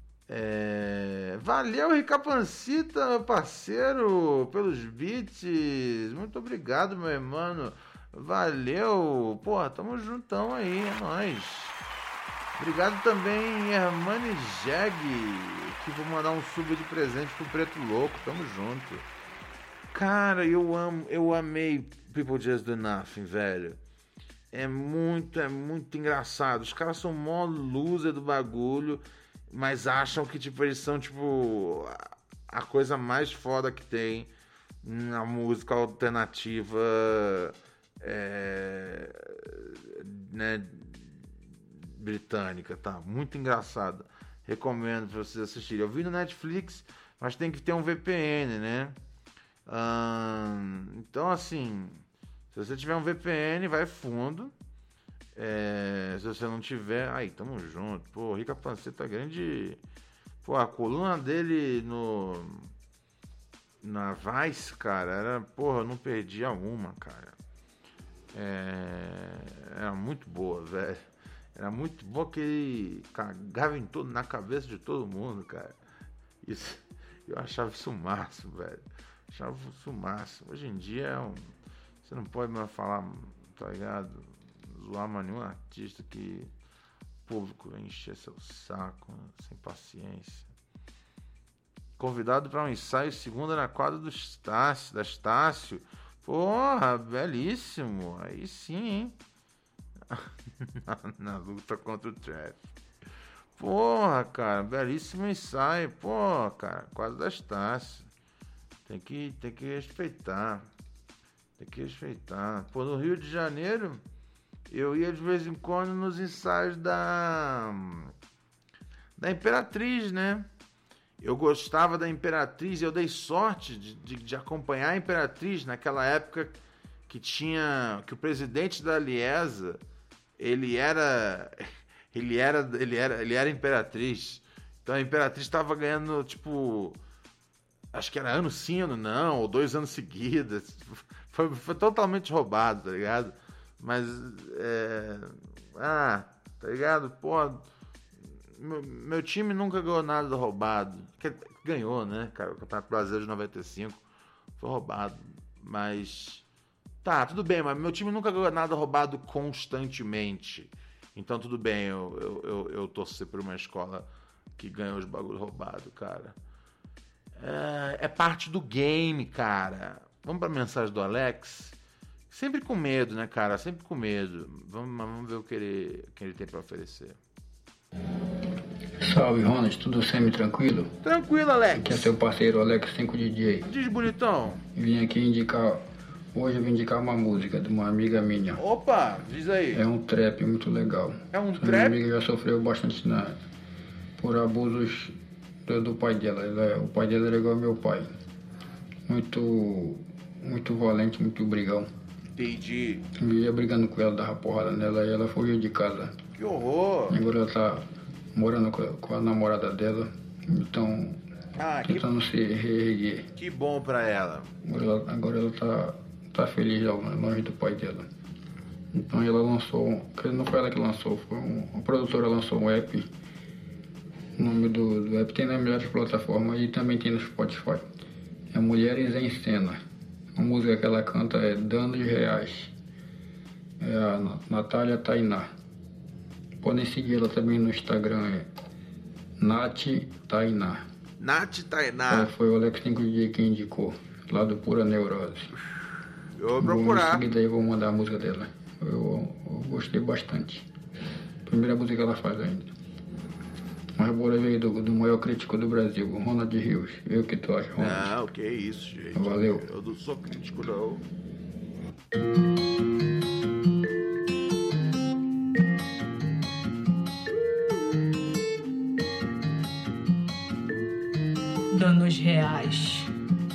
Valeu, Ricapancita, meu parceiro, pelos beats. Muito obrigado, meu irmão. Valeu. Porra, tamo juntão aí, é nóis. Obrigado também, Hermane Jag, que vou mandar um sub de presente pro Preto Louco. Tamo junto. Cara, eu amei People Just Do Nothing, velho. É muito engraçado. Os caras são mó loser do bagulho, mas acham que, eles são, a coisa mais foda que tem na música alternativa, né, britânica, tá? Muito engraçado. Recomendo pra vocês assistirem. Eu vi no Netflix, mas tem que ter um VPN, né? Então, assim, Se você tiver um VPN, vai fundo. Se você não tiver, aí, tamo junto. Pô, Rica Panceta grande. Pô, a coluna dele na Vice, cara, era, porra, eu não perdia uma, cara. Era muito boa, velho. Era muito boa que ele cagava na cabeça de todo mundo, cara. Isso, eu achava isso o máximo, velho. Achava isso o máximo. Hoje em dia você não pode mais falar, tá ligado? Zoar mais nenhum artista que o público encher seu saco, né? Sem paciência. Convidado para um ensaio segunda na quadra da Estácio. Porra, belíssimo. Aí sim, hein? na luta contra o Trash. Porra, cara, belíssimo ensaio. Porra, cara, quadra da Estácio. Tem que respeitar. Tem que respeitar. Pô, no Rio de Janeiro, eu ia de vez em quando nos ensaios da Imperatriz, né? Eu gostava da Imperatriz e eu dei sorte de acompanhar a Imperatriz naquela época que o presidente da Liesa, ele era Imperatriz. Então a Imperatriz estava ganhando, tipo, acho que era ano sim, ano não, ou 2 anos seguidos. Foi totalmente roubado, tá ligado? Mas, tá ligado? Pô, meu time nunca ganhou nada roubado. Ganhou, né, cara? O Campeonato Brasileiro de 95 foi roubado. Mas, tá, tudo bem, mas meu time nunca ganhou nada roubado constantemente. Então, tudo bem, eu torcer por uma escola que ganhou os bagulhos roubados, cara. É parte do game, cara. Vamos pra mensagem do Alex? Sempre com medo, né, cara? Sempre com medo. Vamos ver o que ele tem pra oferecer. Salve, Ronald. Tudo semi-tranquilo? Tranquilo, Alex. Aqui é seu parceiro, Alex 5DJ. Diz, bonitão. Hoje eu vim indicar uma música de uma amiga minha. Opa, diz aí. É um trap muito legal. É um trap? Minha amiga já sofreu bastante por abusos do pai dela. O pai dela era igual ao meu pai. Muito valente, muito brigão. Entendi. Eu ia brigando com ela, dava porrada nela e ela fugiu de casa. Que horror! Agora ela tá morando com a namorada dela, então tentando se reerguer. Que bom pra ela. Agora ela tá feliz longe do pai dela. Então ela lançou, que não foi ela que lançou, foi uma produtora lançou um app. O nome do app tem nas melhores plataformas e também tem no Spotify. É Mulheres em Cena. A música que ela canta é Danos Reais. É a Natália Tainá. Podem seguir ela também no Instagram, é Nath Tainá. Nath Tainá. Foi o Alex 5DJ que indicou, lá do Pura Neurose. Eu vou procurar. Em seguida aí vou mandar a música dela. Eu gostei bastante. Primeira música que ela faz ainda. Mas bora ver do maior crítico do Brasil, o Ronald Rios. Vê o que tu acha, Ronald. Não, que isso, gente. Valeu. Eu não sou crítico, não. Danos reais.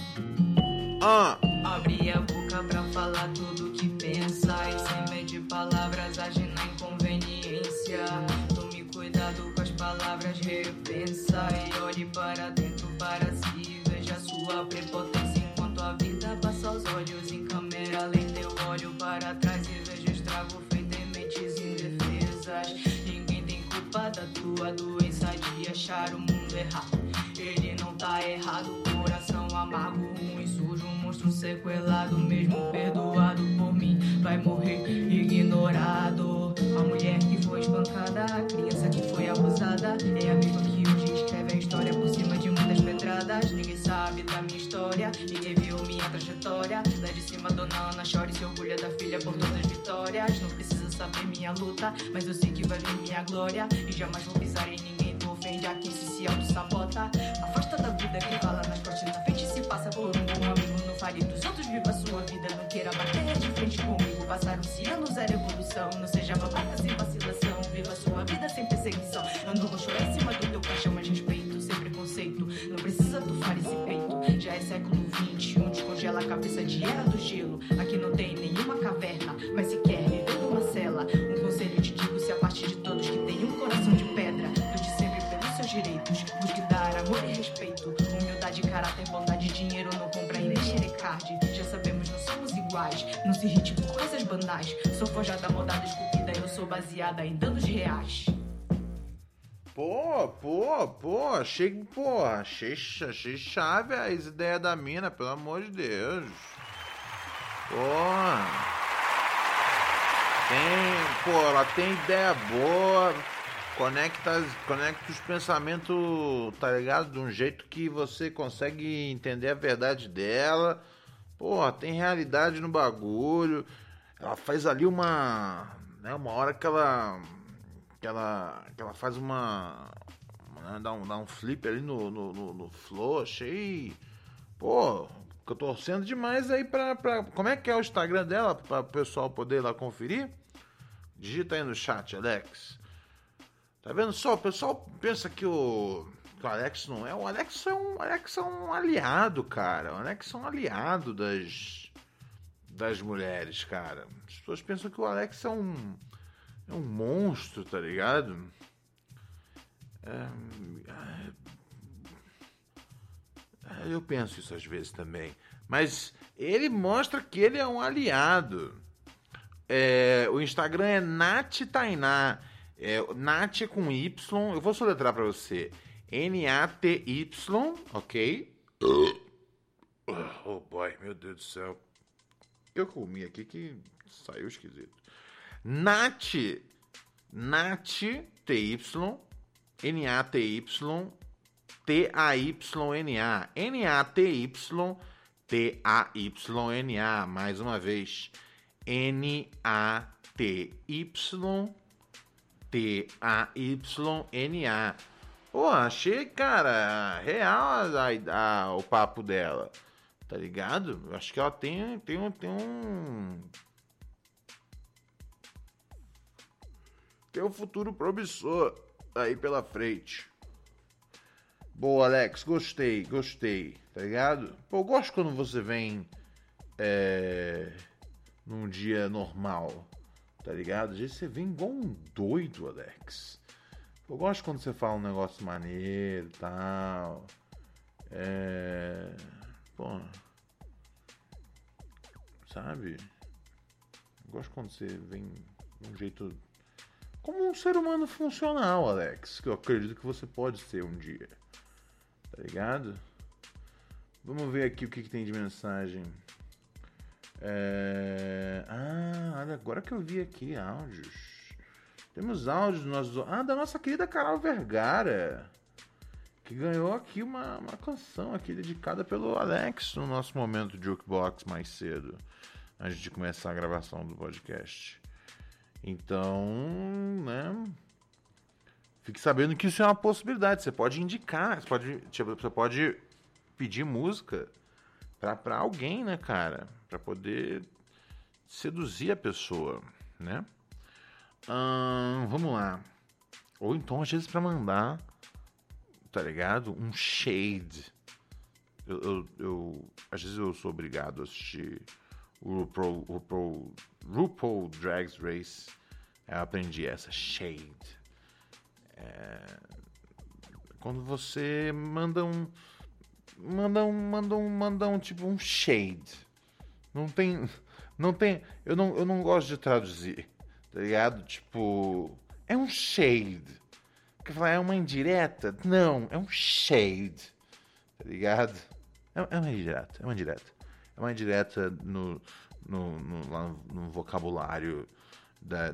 Abri a boca pra falar tudo que pensa e sem medir palavras age na inconveniência. Tome cuidado com as palavras, repensa e olhe para dentro para si. Veja sua prepotência enquanto a vida passa aos olhos. Em câmera lenta eu olho para trás e vejo estrago feito em mentes indefesas. Ninguém tem culpa da tua doença de achar o mundo errado. Ele não tá errado, coração amargo, ruim, sujo, monstro sequelado. Mesmo perdoado por mim, vai morrer ignorado. A mulher que foi espancada, a criança que foi abusada, é a mesma que hoje escreve a história por cima de muitas pedradas. Ninguém sabe da minha história, ninguém viu minha trajetória. Lá de cima dona Ana chora e se orgulha da filha por todas as vitórias. Não precisa saber minha luta, mas eu sei que vai vir minha glória. E jamais vou pisar em ninguém, tu ofende a quem se auto-sabota. Afasta da vida quem fala nas costas na frente. Se passa por um bom amigo, não fale dos outros, viva a sua vida. Não queira bater de frente comigo. Passaram-se anos, era evolução. Não seja babaca sem vacilação. Viva a sua vida sem perseguição. Eu não vou chorar em cima do teu caixão, mas respeito, sem preconceito. Não precisa tufar esse peito. Já é século XXI, descongela a cabeça de era do gelo. Aqui não tem nenhuma cavalo. faz. Não se irrite por coisas banais. Sou forjada, moldada, esculpida, eu sou baseada em danos reais. Achei chave as ideias da mina, pelo amor de Deus. Ela tem ideia boa, conecta os pensamentos, tá ligado? De um jeito que você consegue entender a verdade dela. Tem realidade no bagulho. Ela faz ali uma hora que ela faz dá um flip ali no flow. Achei, eu tô torcendo demais aí pra... Como é que é o Instagram dela, pra o pessoal poder ir lá conferir? Digita aí no chat, Alex. Tá vendo só? O pessoal pensa que o Alex não é. O Alex é um aliado, cara. O Alex é um aliado das mulheres, cara. As pessoas pensam que o Alex é um monstro, tá ligado? Eu penso isso às vezes também. Mas ele mostra que ele é um aliado. O Instagram é Nath Tainá. Nath é com Y. Eu vou soletrar pra você. Naty, ok? Oh boy, meu Deus do céu. Eu comi aqui que saiu esquisito. Nath, T-Y, N-A-T-Y, T-A-Y-N-A. N-A-T-Y, T-A-Y-N-A. Mais uma vez. N-A-T-Y, T-A-Y-N-A. Achei, cara, real o papo dela. Tá ligado? Eu acho que ela tem um futuro promissor aí pela frente. Boa, Alex, gostei, tá ligado? Eu gosto quando você vem num dia normal, tá ligado? Às vezes você vem igual um doido, Alex. Eu gosto quando você fala um negócio maneiro e tal. Sabe? Eu gosto quando você vem de um jeito... Como um ser humano funcional, Alex. Que eu acredito que você pode ser um dia. Tá ligado? Vamos ver aqui o que tem de mensagem. Olha, agora que eu vi aqui áudios. Temos áudios da nossa querida Carol Vergara. Que ganhou aqui uma canção aqui dedicada pelo Alex no nosso momento de jukebox mais cedo. Antes de começar a gravação do podcast. Então, né? Fique sabendo que isso é uma possibilidade. Você pode indicar, você pode pedir música pra alguém, né, cara? Pra poder seduzir a pessoa, né? Vamos lá. Ou então, às vezes, pra mandar, tá ligado? Um shade. Às vezes eu sou obrigado a assistir o RuPaul Drag Race. Eu aprendi essa shade. Quando você manda um tipo um shade. Não tem, eu não gosto de traduzir, tá ligado? Tipo, é um shade. Quer falar, é uma indireta? Não, é um shade, tá ligado? É uma indireta. É uma indireta no vocabulário das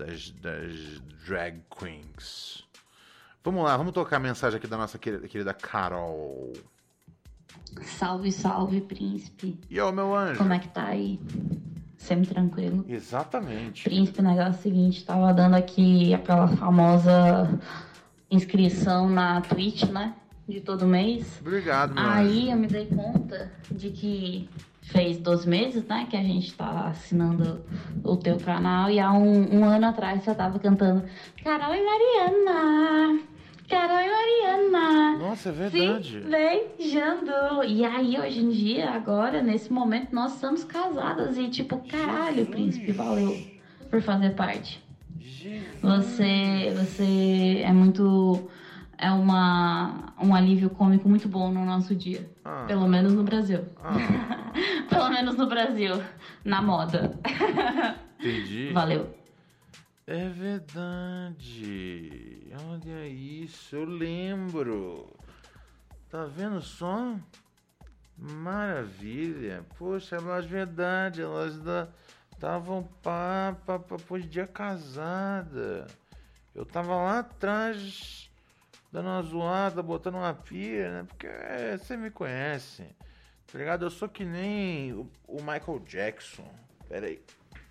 drag queens. Vamos lá, vamos tocar a mensagem aqui da nossa querida Carol. Salve, salve, príncipe. E ó, meu anjo. Como é que tá aí? Sempre tranquilo? Exatamente. Príncipe, o negócio é o seguinte, tava dando aqui aquela famosa inscrição na Twitch, né? De todo mês. Obrigado, meu Aí anjo. eu me dei conta de que fez 12 meses, né? Que a gente tá assinando o teu canal. E há um ano atrás eu tava cantando Carol e Mariana. Carol e Mariana. Nossa, é verdade. Se beijando. E aí, hoje em dia, agora, nesse momento, nós estamos casadas. E tipo, caralho, príncipe, valeu por fazer parte. Você é muito é um alívio cômico muito bom no nosso dia. Pelo menos no Brasil. Pelo menos no Brasil. Na moda. Entendi. Valeu. É verdade. Olha isso, eu lembro. Tá vendo só? Maravilha. Poxa, elas, verdade, elas estavam pô, de dia casada. Eu tava lá atrás dando uma zoada, botando uma pia, né? Porque você me conhece, tá ligado? Eu sou que nem o Michael Jackson. Pera aí.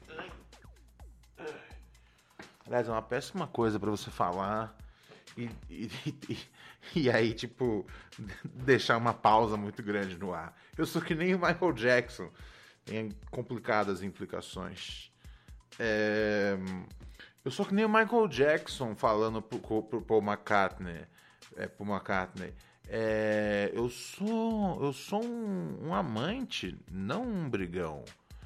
Aliás, é uma péssima coisa pra você falar e aí, tipo, deixar uma pausa muito grande no ar. Eu sou que nem o Michael Jackson. Tem complicadas implicações. Eu sou que nem o Michael Jackson falando pro Paul McCartney. Eu sou um amante, não um brigão.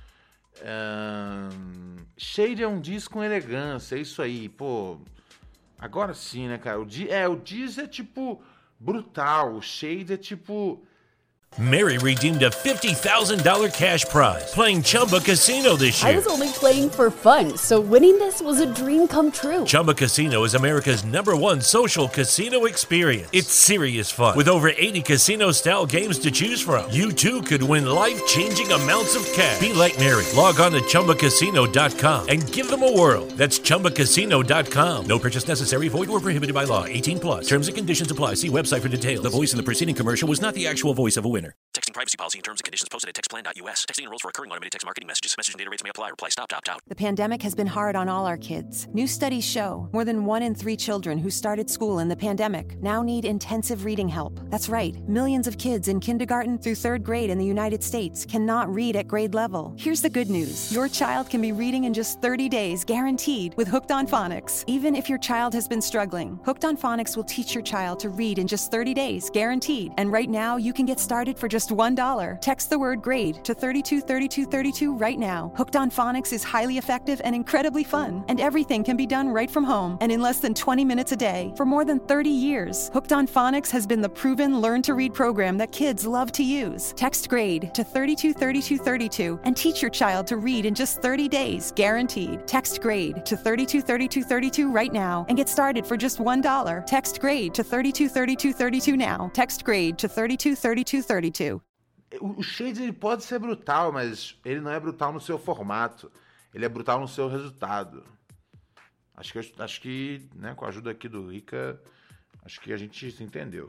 Shade é um diz com elegância, é isso aí, pô. Agora sim, né, cara? O diz é tipo brutal, o Shade é tipo... Mary redeemed a $50,000 cash prize playing Chumba Casino this year. I was only playing for fun, so winning this was a dream come true. Chumba Casino is America's #1 social casino experience. It's serious fun. With over 80 casino-style games to choose from, you too could win life-changing amounts of cash. Be like Mary. Log on to ChumbaCasino.com and give them a whirl. That's ChumbaCasino.com. No purchase necessary. Void or prohibited by law. 18+. Terms and conditions apply. See website for details. The voice in the preceding commercial was not the actual voice of a winner. Texting privacy policy and terms and conditions posted at textplan.us. Texting enrolls for recurring automated text marketing messages. Message and data rates may apply. Reply stop to opt out. The pandemic has been hard on all our kids. New studies show more than 1 in 3 children who started school in the pandemic now need intensive reading help. That's right. Millions of kids in kindergarten through 3rd grade in the United States cannot read at grade level. Here's the good news. Your child can be reading in just 30 days, guaranteed, with Hooked on Phonics. Even if your child has been struggling, Hooked on Phonics will teach your child to read in just 30 days, guaranteed. And right now, you can get started for just $1. Text the word GRADE to 323232 right now. Hooked on Phonics is highly effective and incredibly fun, and everything can be done right from home and in less than 20 minutes a day. For more than 30 years, Hooked on Phonics has been the proven learn-to-read program that kids love to use. Text GRADE to 323232 and teach your child to read in just 30 days, guaranteed. Text GRADE to 323232 right now and get started for just $1. Text GRADE to 323232 now. Text GRADE to 323232. O Shades, ele pode ser brutal, mas ele não é brutal no seu formato. Ele é brutal no seu resultado. Acho que, né, com a ajuda aqui do Rica, acho que a gente se entendeu.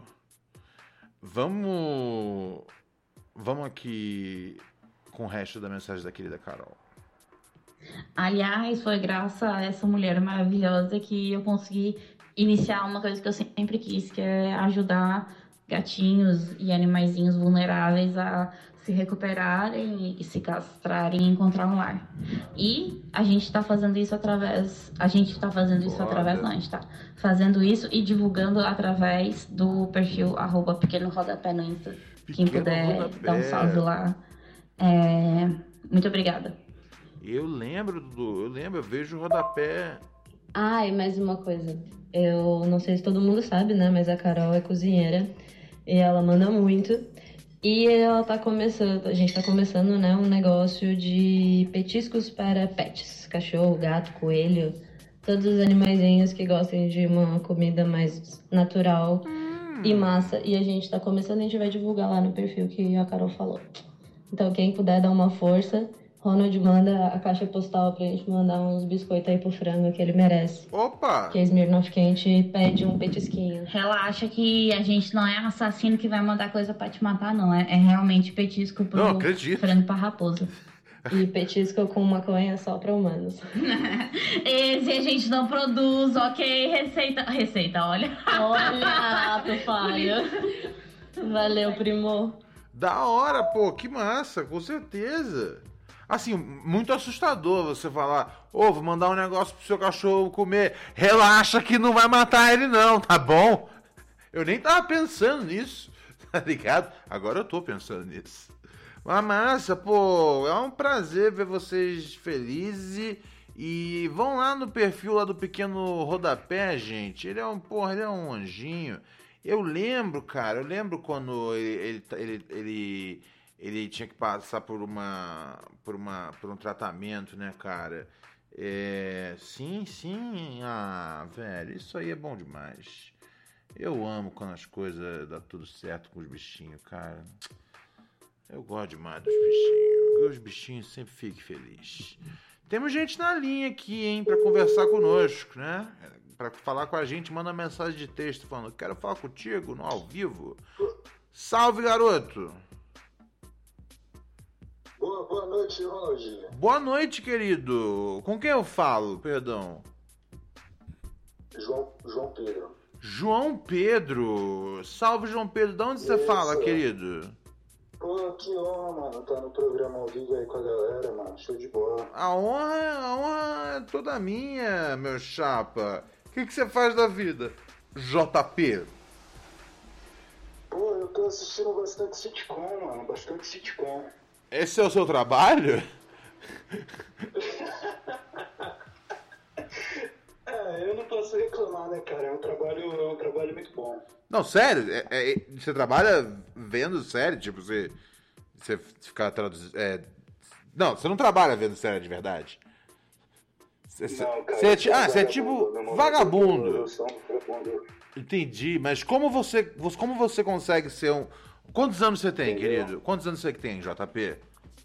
Vamos aqui com o resto da mensagem da querida Carol. Aliás, foi graças a essa mulher maravilhosa que eu consegui iniciar uma coisa que eu sempre quis, que é ajudar gatinhos e animaizinhos vulneráveis a se recuperarem e se castrarem e encontrar um lar. E a gente tá fazendo isso através... A gente tá fazendo isso através... Não, a gente tá fazendo isso e divulgando através do perfil @Pequeno Rodapé no Insta. Quem puder dar um salve lá. Muito obrigada. Eu lembro, Dudu. Eu vejo o rodapé... Ah, e mais uma coisa. Eu não sei se todo mundo sabe, né? Mas a Carol é cozinheira. E ela manda muito. E ela tá começando, a gente tá começando, né, um negócio de petiscos para pets. Cachorro, gato, coelho, todos os animaizinhos que gostem de uma comida mais natural e massa. E a gente tá começando, a gente vai divulgar lá no perfil que a Carol falou. Então quem puder dar uma força, Ronald manda a caixa postal pra gente mandar uns biscoitos aí pro frango que ele merece. Opa! Que a Smirnoff Quente pede um petisquinho. Relaxa que a gente não é assassino que vai mandar coisa pra te matar, não. É realmente petisco pro frango pra raposa. E petisco com maconha só pra humanos. Esse a gente não produz, ok? Receita, olha. Olha, tu falha. Valeu, primo. Da hora, pô, que massa, com certeza. Assim, muito assustador você falar, vou mandar um negócio pro seu cachorro comer. Relaxa que não vai matar ele não, tá bom? Eu nem tava pensando nisso, tá ligado? Agora eu tô pensando nisso. Mas massa, pô, é um prazer ver vocês felizes E vão lá no perfil lá do Pequeno Rodapé, gente. Ele é um anjinho. Eu lembro quando ele tinha que passar por um tratamento, né, cara? Sim. Velho, isso aí é bom demais. Eu amo quando as coisas dão tudo certo com os bichinhos, cara. Eu gosto demais dos bichinhos. Que os bichinhos sempre fiquem felizes. Temos gente na linha aqui, hein, pra conversar conosco, né? Pra falar com a gente, manda mensagem de texto falando: quero falar contigo no ao vivo. Salve, garoto! Boa noite, Ronaldinho. Boa noite, querido. Com quem eu falo, perdão? João Pedro. João Pedro. Salve, João Pedro. De onde você fala, querido? Pô, que honra, mano. Tá no programa ao vivo aí com a galera, mano. Show de bola. A honra é toda minha, meu chapa. O que você faz da vida, JP? Pô, eu tô assistindo bastante sitcom, mano. Bastante sitcom. Esse é o seu trabalho? Eu não posso reclamar, né, cara? É um trabalho muito bom. Não, sério? Você trabalha vendo série? Tipo, você fica traduzindo... Não, você não trabalha vendo série de verdade. Você é tipo vagabundo. Eu sou um vagabundo. Entendi, mas como você consegue ser um... Quantos anos você tem, querido? Quantos anos você tem, JP?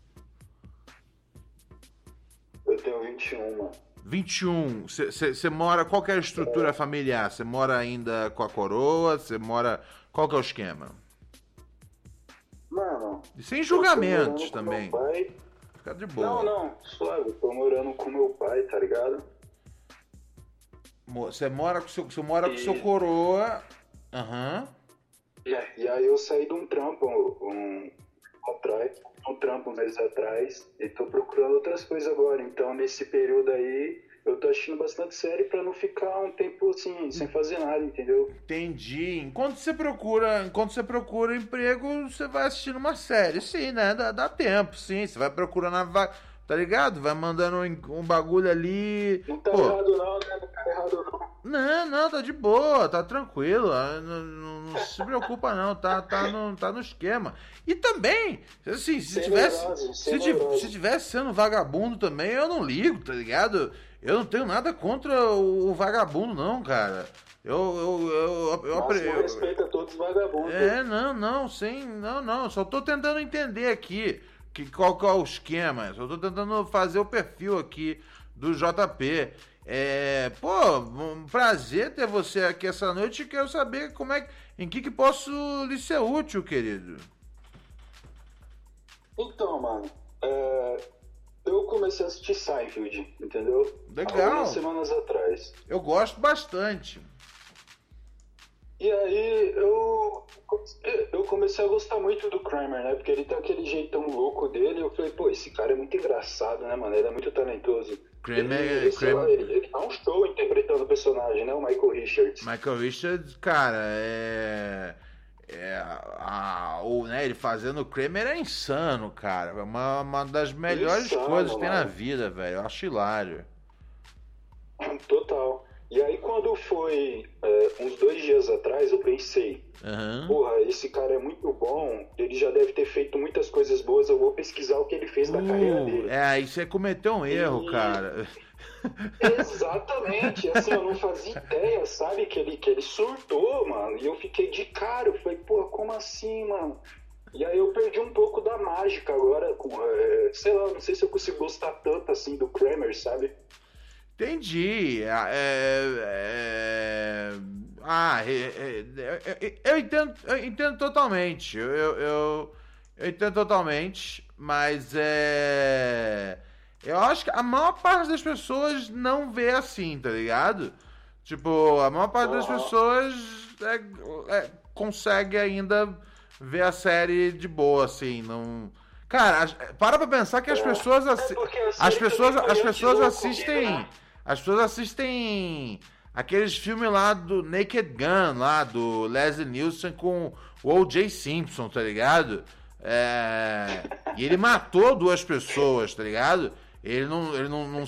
Eu tenho 21, mano. 21. Você mora... Qual que é a estrutura familiar? Você mora ainda com a coroa? Você mora... Qual que é o esquema? Mano... E sem julgamentos também. Fica de boa. Não. Suave. Tô morando com meu pai, tá ligado? Você mora com seu coroa... Aham. E aí eu saí de um trampo um mês atrás e tô procurando outras coisas agora. Então nesse período aí eu tô assistindo bastante série pra não ficar um tempo assim, sem fazer nada, entendeu? Entendi. Enquanto você procura emprego, você vai assistindo uma série. Sim, né? Dá tempo, sim. Você vai procurando a vaga, tá ligado? Vai mandando um bagulho ali. Não tá errado não, né? Não tá errado não. Não, tá de boa, tá tranquilo. Não se preocupa não, tá no esquema. E também, assim, se tivesse sendo vagabundo também, eu não ligo, tá ligado? Eu não tenho nada contra o vagabundo não, cara. Eu respeito a todos os vagabundos. Não. Só tô tentando entender aqui qual que é o esquema. Só tô tentando fazer o perfil aqui do JP. Um prazer ter você aqui essa noite. Quero saber em que posso lhe ser útil, querido. Então, mano, eu comecei a assistir Seinfeld, entendeu? Legal. Algumas semanas atrás. Eu gosto bastante. E aí eu comecei a gostar muito do Kramer, né? Porque ele tem aquele jeitão louco dele. Eu falei, pô, esse cara é muito engraçado, né, mano? Ele é muito talentoso. Ele dá um show interpretando o personagem, né? O Michael Richards. Michael Richards, cara, ele fazendo o Kramer é insano, cara. É uma das melhores coisas que tem na vida, velho. Eu acho hilário. Total. E aí quando foi uns 2 dias atrás, eu pensei, porra, esse cara é muito bom, ele já deve ter feito muitas coisas boas, eu vou pesquisar o que ele fez na carreira dele. Aí você cometeu um erro, cara. Exatamente, assim, eu não fazia ideia, sabe, que ele surtou, mano, e eu fiquei de cara, eu falei, pô, como assim, mano? E aí eu perdi um pouco da mágica agora, sei lá, não sei se eu consigo gostar tanto assim do Kramer, sabe? Entendi. Eu entendo totalmente. Eu entendo totalmente, mas eu acho que a maior parte das pessoas não vê assim, tá ligado? Tipo, a maior parte das pessoas consegue ainda ver a série de boa, assim, não... Cara, para pra pensar que as pessoas assistem aqueles filmes lá do Naked Gun, lá do Leslie Nielsen com o O.J. Simpson, tá ligado? E ele matou 2 pessoas, tá ligado? Ele não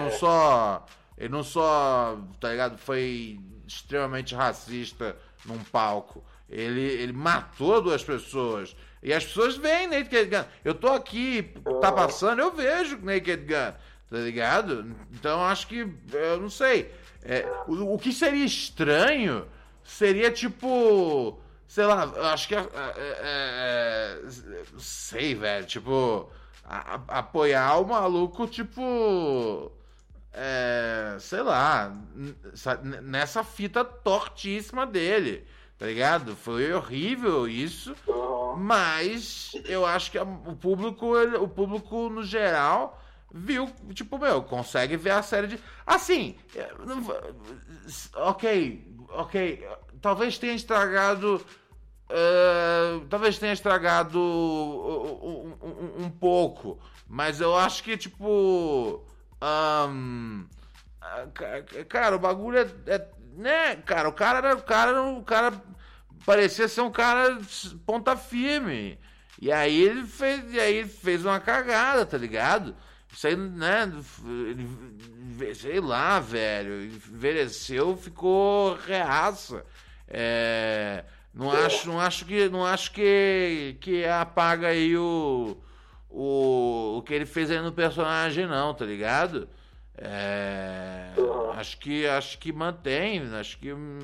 só, tá ligado, foi extremamente racista num palco. Ele matou 2 pessoas. E as pessoas veem Naked Gun. Eu tô aqui, tá passando, eu vejo Naked Gun, tá ligado? Então acho que, eu não sei. O que seria estranho seria tipo, sei lá, acho que sei, velho, tipo, apoiar o maluco, tipo, sei lá, nessa fita tortíssima dele, tá ligado? Foi horrível isso, mas eu acho que o público no geral viu, tipo, consegue ver a série de... Assim, ok, talvez tenha estragado um pouco, mas eu acho que, tipo, cara, o bagulho né, cara, o cara parecia ser um cara ponta firme, e aí ele fez uma cagada, tá ligado? Isso aí, né, sei lá, velho, envelheceu, ficou reaça. Não acho que apaga aí o que ele fez aí no personagem, não, tá ligado? Acho que mantém, acho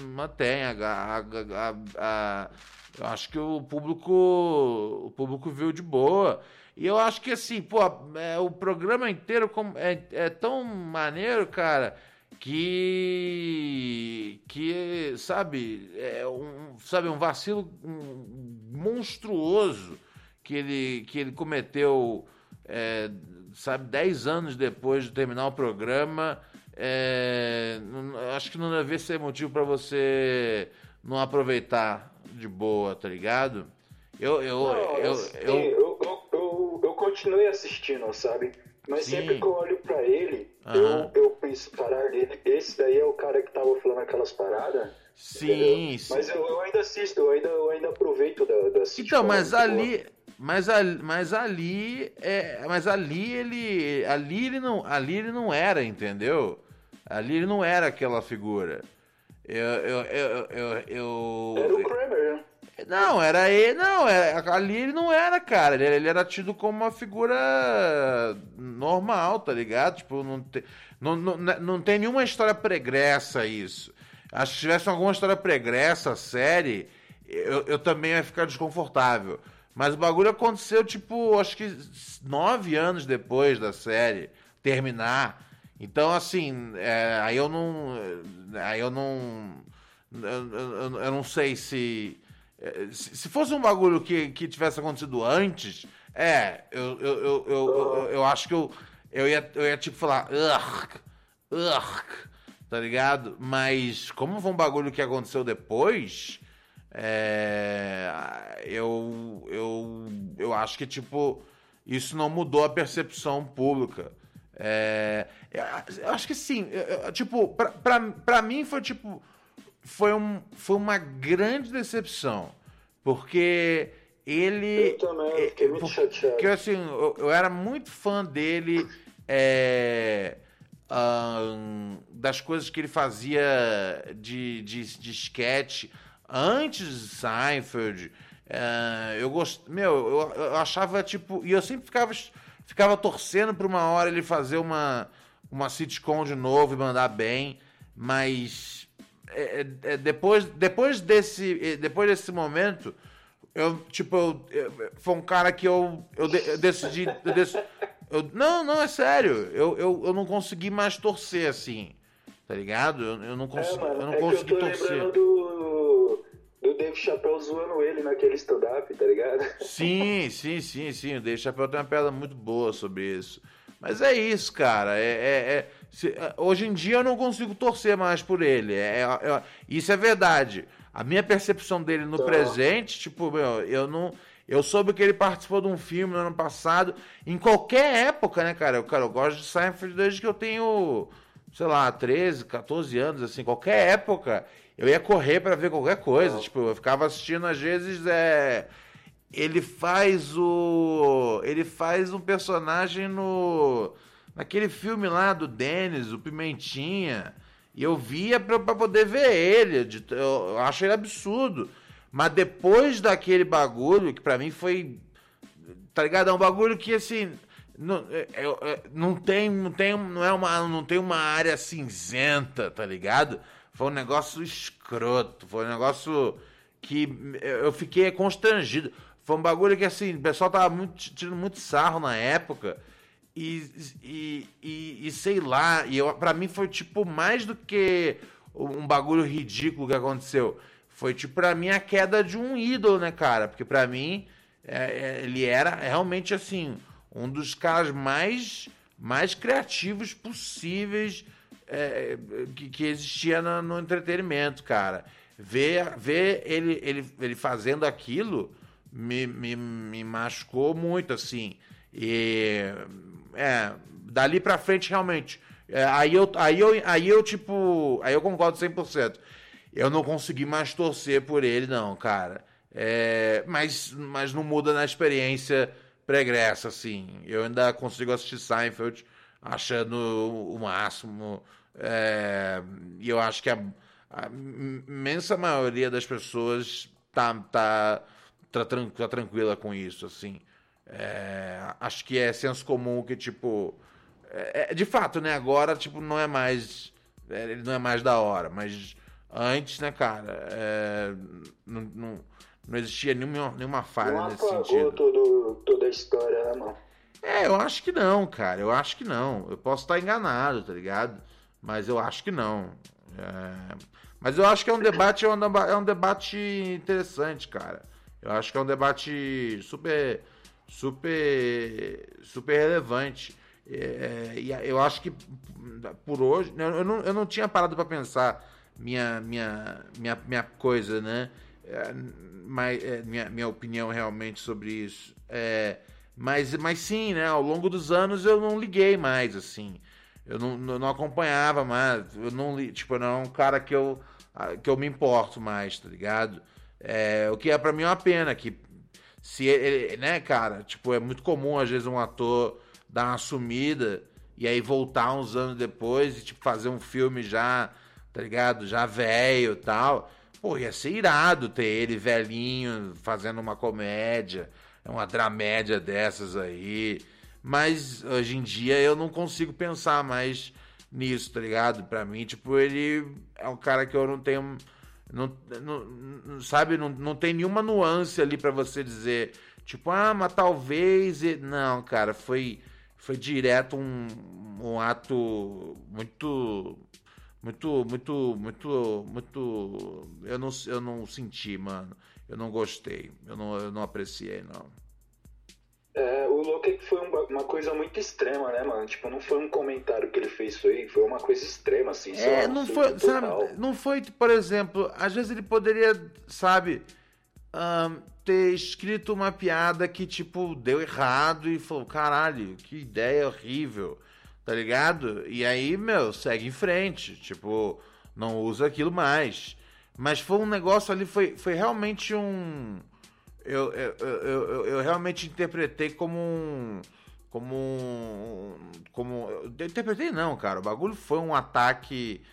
que o público viu de boa. E eu acho que assim, pô, o programa inteiro é tão maneiro, cara, que sabe, um vacilo monstruoso que ele cometeu, sabe, 10 anos depois de terminar o programa. Acho que não deve ser motivo pra você não aproveitar de boa, tá ligado? Eu continuei assistindo, sabe? Mas Sim. sempre que eu olho pra ele, eu penso, caralho, esse daí é o cara que tava falando aquelas paradas. Sim, sim. Mas eu ainda assisto, eu ainda aproveito da sitcom. Então, mas ali ele não era, entendeu? Ali ele não era aquela figura. Era o Kramer, né? Não, era ele. Não, ali ele não era, cara. Ele era tido como uma figura normal, tá ligado? Tipo, não tem nenhuma história pregressa isso. Acho que se tivesse alguma história pregressa, série, eu também ia ficar desconfortável. Mas o bagulho aconteceu, tipo, acho que 9 anos depois da série terminar. Então, assim, eu não sei se fosse um bagulho que tivesse acontecido antes, eu acho que eu ia tipo falar, tá ligado? Mas como foi um bagulho que aconteceu depois, eu acho que, tipo, isso não mudou a percepção pública. Eu acho que sim, tipo, pra mim foi tipo, foi uma grande decepção, porque ele... Eu também fiquei muito chateado. Porque assim, eu era muito fã dele, das coisas que ele fazia de sketch antes de Seinfeld. Eu achava, tipo... E eu sempre ficava torcendo pra uma hora ele fazer uma sitcom de novo e mandar bem, mas depois desse momento, foi um cara que eu decidi... Não, é sério, eu não consegui mais torcer assim, tá ligado? Eu não consegui torcer. Eu tô lembrando do Dave Chappelle zoando ele naquele stand-up, tá ligado? Sim, o Dave Chappelle tem uma piada muito boa sobre isso. Mas é isso, cara. Hoje em dia eu não consigo torcer mais por ele. Isso é verdade. A minha percepção dele no presente, tipo, eu soube que ele participou de um filme no ano passado. Em qualquer época, né, cara? Eu gosto de Seinfeld desde que eu tenho, sei lá, 13, 14 anos, assim. Qualquer época, eu ia correr pra ver qualquer coisa. Tipo, eu ficava assistindo, às vezes, Ele faz um personagem naquele filme lá do Denis, o Pimentinha. E eu via pra poder ver ele. Eu acho ele absurdo. Mas depois daquele bagulho, que pra mim foi... Tá ligado? É um bagulho que, assim... Não tem uma área cinzenta, tá ligado? Foi um negócio escroto. Foi um negócio que eu fiquei constrangido. Foi um bagulho que, assim, o pessoal tava tirando muito sarro na época. E sei lá, pra mim foi tipo mais do que um bagulho ridículo que aconteceu. Foi tipo pra mim a queda de um ídolo, né, cara? Porque pra mim ele era realmente assim um dos caras mais criativos possíveis que existia no entretenimento, cara. Ver ele fazendo aquilo me machucou muito, assim. E dali pra frente, realmente, aí eu concordo 100%. Eu não consegui mais torcer por ele, não, cara. Mas não muda na experiência pregressa, assim. Eu ainda consigo assistir Seinfeld achando o máximo. E eu acho que a imensa maioria das pessoas tá tranquila com isso, assim. Acho que é senso comum que, tipo... de fato, né? Agora, tipo, não é mais... ele não é mais da hora, mas antes, né, cara? Não existia nenhuma falha nesse sentido. Toda a história, né, mano? Eu acho que não, cara. Eu acho que não. Eu posso estar enganado, tá ligado? Mas eu acho que não. Mas eu acho que é um debate interessante, cara. Eu acho que é um debate super relevante. E eu acho que por hoje eu não tinha parado para pensar minha coisa, né? Minha opinião realmente sobre isso. Mas sim, né? Ao longo dos anos eu não liguei mais, assim. Eu não acompanhava mais. Eu não é um cara que eu me importo mais, tá ligado? O que pra mim é uma pena, que se ele, né, cara, tipo, é muito comum às vezes um ator dar uma sumida e aí voltar uns anos depois e tipo fazer um filme já, tá ligado? Já velho e tal. Pô, ia ser irado ter ele velhinho fazendo uma comédia, uma dramédia dessas aí. Mas hoje em dia eu não consigo pensar mais nisso, tá ligado? Pra mim, tipo, ele é um cara que eu não tenho... sabe, não tem nenhuma nuance ali pra você dizer, tipo, mas talvez... Não, cara, foi direto um ato muito... Eu não senti, mano. Eu não gostei. Eu não apreciei, não. O louco é que foi uma coisa muito extrema, né, mano? Tipo, não foi um comentário que ele fez isso aí, foi uma coisa extrema, assim. Não foi, sabe? Não foi, por exemplo, às vezes ele poderia, sabe, ter escrito uma piada que, tipo, deu errado e falou, caralho, que ideia horrível, tá ligado? E aí, segue em frente, tipo, não usa aquilo mais. Mas foi um negócio ali, foi realmente um... Eu realmente interpretei como eu interpretei não, cara. O bagulho foi um ataque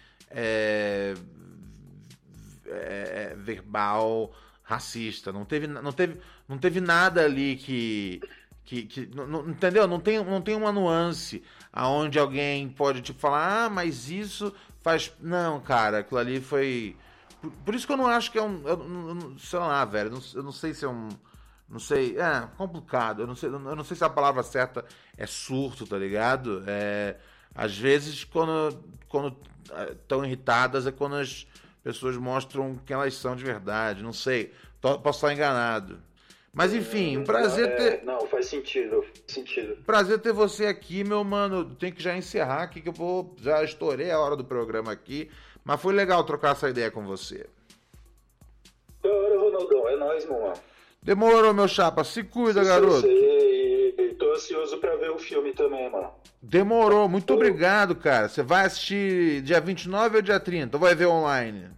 verbal, racista. Não teve nada ali que não, entendeu? Não tem uma nuance aonde alguém pode tipo falar, mas isso faz... Não, cara, aquilo ali foi... Por isso que eu não acho que é sei lá, velho, eu não sei se é um... Não sei, complicado, eu não sei se a palavra certa é surto, tá ligado? Às vezes, quando estão irritadas, é quando as pessoas mostram quem elas são de verdade, não sei, posso estar enganado. Mas enfim, um prazer ter... Não, faz sentido. Prazer ter você aqui, meu mano. Tem que já encerrar aqui, que já estourei a hora do programa aqui. Mas foi legal trocar essa ideia com você. Da hora, Ronaldão. É nóis, mano. Demorou, meu chapa. Se cuida, garoto. Tô ansioso pra ver o filme também, mano. Demorou. Muito obrigado, cara. Você vai assistir dia 29 ou dia 30? Ou vai ver online?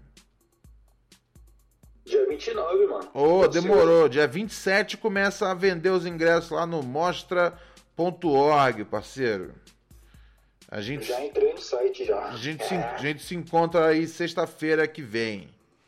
Dia 29, mano. Demorou. Dia 27 começa a vender os ingressos lá no mostra.org, parceiro. Já entrei no site já. A gente se encontra aí sexta-feira que vem.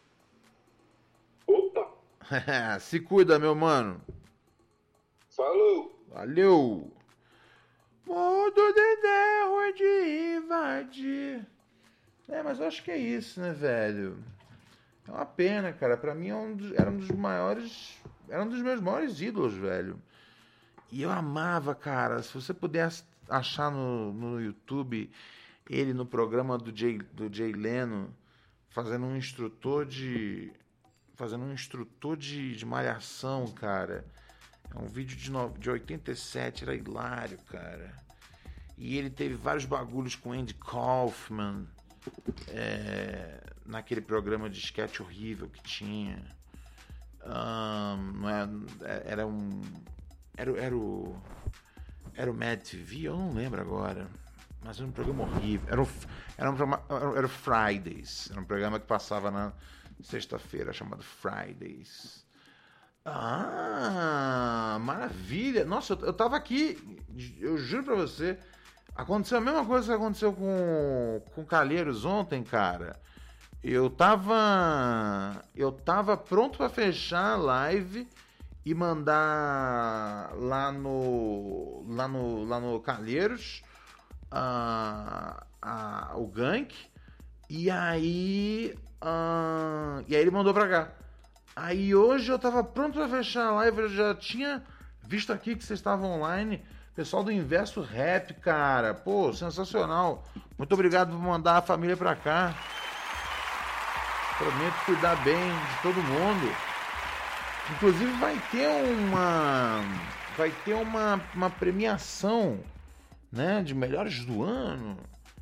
Opa! Se cuida, meu mano. Falou! Valeu! Modo de derro de invadir. Mas eu acho que é isso, né, velho? É uma pena, cara. Pra mim era um dos meus maiores ídolos, velho. E eu amava, cara. Se você pudesse achar no YouTube ele no programa do Jay Leno fazendo um instrutor de malhação, cara. É um vídeo de 87, era hilário, cara. E ele teve vários bagulhos com Andy Kaufman, naquele programa de sketch horrível que tinha. Era o Mad TV, eu não lembro agora. Mas era um programa horrível. Era o Fridays. Era um programa que passava na sexta-feira, chamado Fridays. Maravilha! Nossa, eu tava aqui, eu juro pra você, aconteceu a mesma coisa que aconteceu com Calheiros ontem, cara. Eu tava pronto pra fechar a live e mandar lá no Calheiros o gank, e aí ele mandou pra cá. Aí hoje eu tava pronto pra fechar a live, eu já tinha visto aqui que vocês estavam online. Pessoal do Inverso Rap, cara, pô, sensacional. Muito obrigado por mandar a família pra cá. Prometo cuidar bem de todo mundo. Inclusive vai ter uma premiação, né, de melhores do ano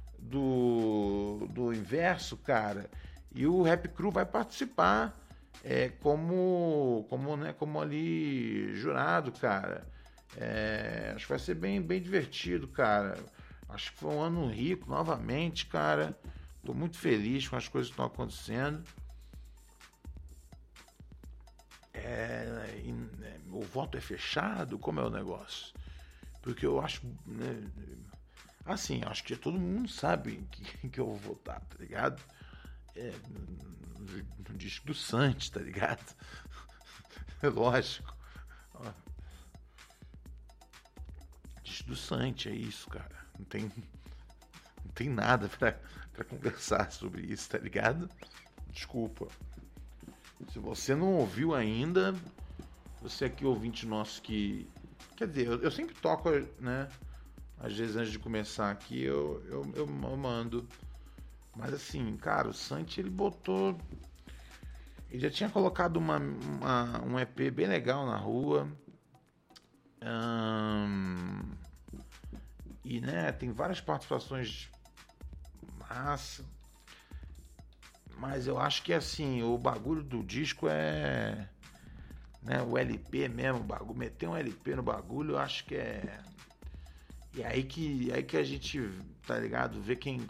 do Inverso, cara. E o Rap Crew vai participar como ali jurado, cara. Acho que vai ser bem divertido, cara. Acho que foi um ano rico novamente, cara. Tô muito feliz com as coisas que estão acontecendo. O voto é fechado? Como é o negócio? Porque eu acho, né, assim, acho que todo mundo sabe que eu vou votar, tá ligado? No disco do Santos, tá ligado? É lógico. Disco do Santos, é isso, cara. Não tem nada pra conversar sobre isso, tá ligado? Desculpa. Se você não ouviu ainda, você aqui ouvinte nosso que... Quer dizer, eu sempre toco, né? Às vezes antes de começar aqui eu mando. Mas assim, cara, o Santi, ele botou... Ele já tinha colocado um EP bem legal na rua. E, né, tem várias participações massa. Mas eu acho que, assim, o bagulho do disco é... Né, o LP mesmo, o bagulho. Meter um LP no bagulho, eu acho que é... E aí que a gente, tá ligado? Vê quem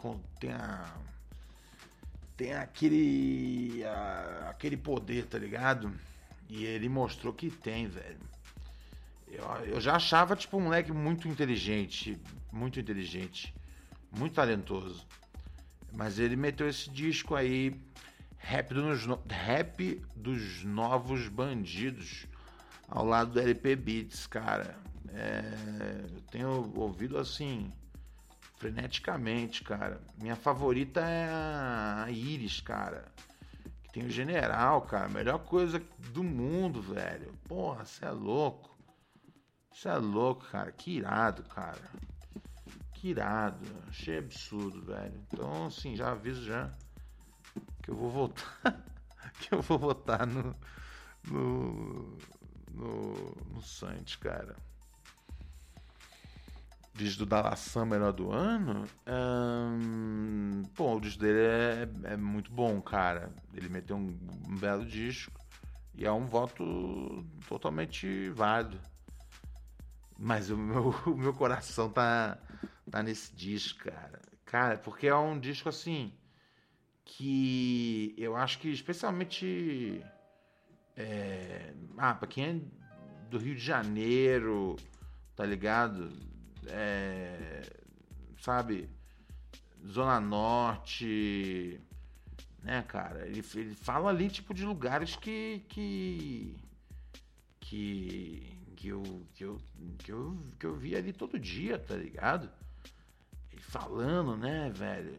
tem aquele poder, tá ligado? E ele mostrou que tem, velho. Eu já achava, tipo, um moleque muito inteligente, muito talentoso. Mas ele meteu esse disco aí, Rap dos Novos Bandidos, ao lado do LP Beats, cara. Eu tenho ouvido assim, freneticamente, cara. Minha favorita é a Iris, cara. Que tem o General, cara. Melhor coisa do mundo, velho. Porra, você é louco. Você é louco, cara. Que irado, cara. Que irado. Achei absurdo, velho. Então, assim, já aviso já que eu vou votar. Que eu vou votar no Santos, cara. Disco do Dalassan melhor do ano? Pô, o disco dele é muito bom, cara. Ele meteu um belo disco e é um voto totalmente válido. Mas o meu coração tá nesse disco, cara. Cara, porque é um disco assim que eu acho que especialmente pra quem é do Rio de Janeiro, tá ligado? Sabe? Zona Norte, né, cara? Ele fala ali, tipo, de lugares que eu vi ali todo dia, tá ligado? Ele falando, né, velho?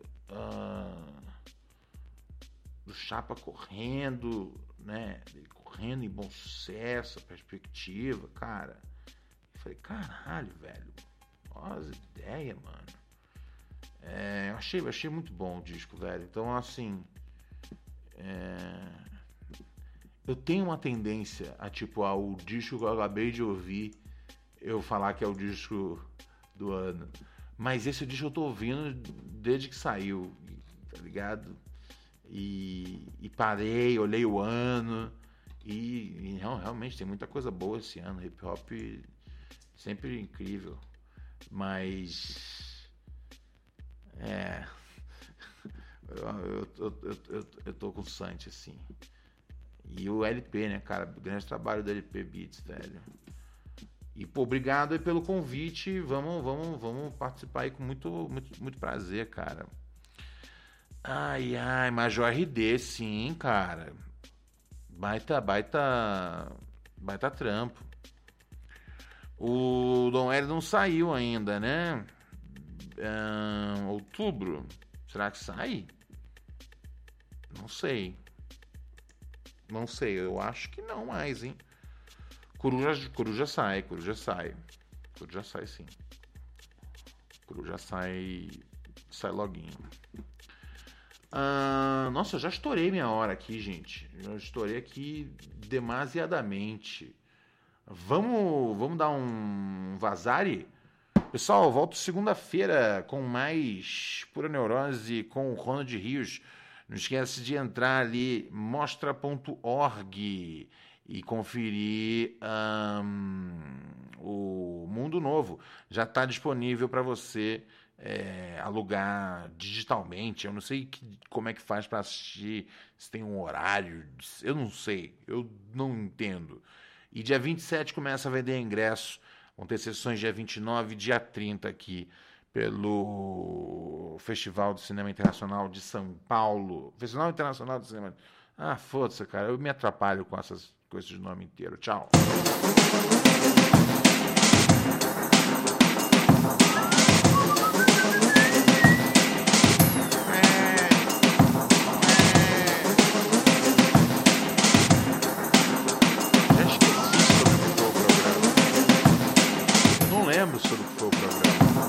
Do Chapa correndo, né? Ele correndo em bom sucesso, a perspectiva, cara. Eu falei, caralho, velho. Olha as ideias, mano. Eu achei muito bom o disco, velho. Então, assim... eu tenho uma tendência a, tipo, o disco que eu acabei de ouvir, eu falar que é o disco do ano. Mas esse disco eu tô ouvindo desde que saiu, tá ligado? E parei, olhei o ano e realmente tem muita coisa boa esse ano. Hip hop sempre incrível, mas eu tô com o Santi, assim. E o LP, né, cara? O grande trabalho do LP Beats, velho. E, pô, obrigado aí pelo convite. Vamos participar aí com muito prazer, cara. Ai, Major RD, sim, cara. Baita trampo. O Dom Hélio não saiu ainda, né? Outubro. Será que sai? Não sei, eu acho que não mais, hein? Coruja sai sim. Coruja sai loguinho. Nossa, eu já estourei minha hora aqui, gente. Eu estourei aqui demasiadamente. Vamos dar um vazare? Pessoal, eu volto segunda-feira com mais Pura Neurose com o Ronald Rios. Não esquece de entrar ali, mostra.org e conferir o Mundo Novo. Já está disponível para você alugar digitalmente. Eu não sei como é que faz para assistir, se tem um horário, eu não sei, eu não entendo. E dia 27 começa a vender ingresso. Vão ter sessões dia 29 e dia 30 aqui pelo Festival de Cinema Internacional de São Paulo. Festival Internacional de Cinema... foda-se, cara. Eu me atrapalho com essas coisas de nome inteiro. Tchau. Sobre o que foi o programa.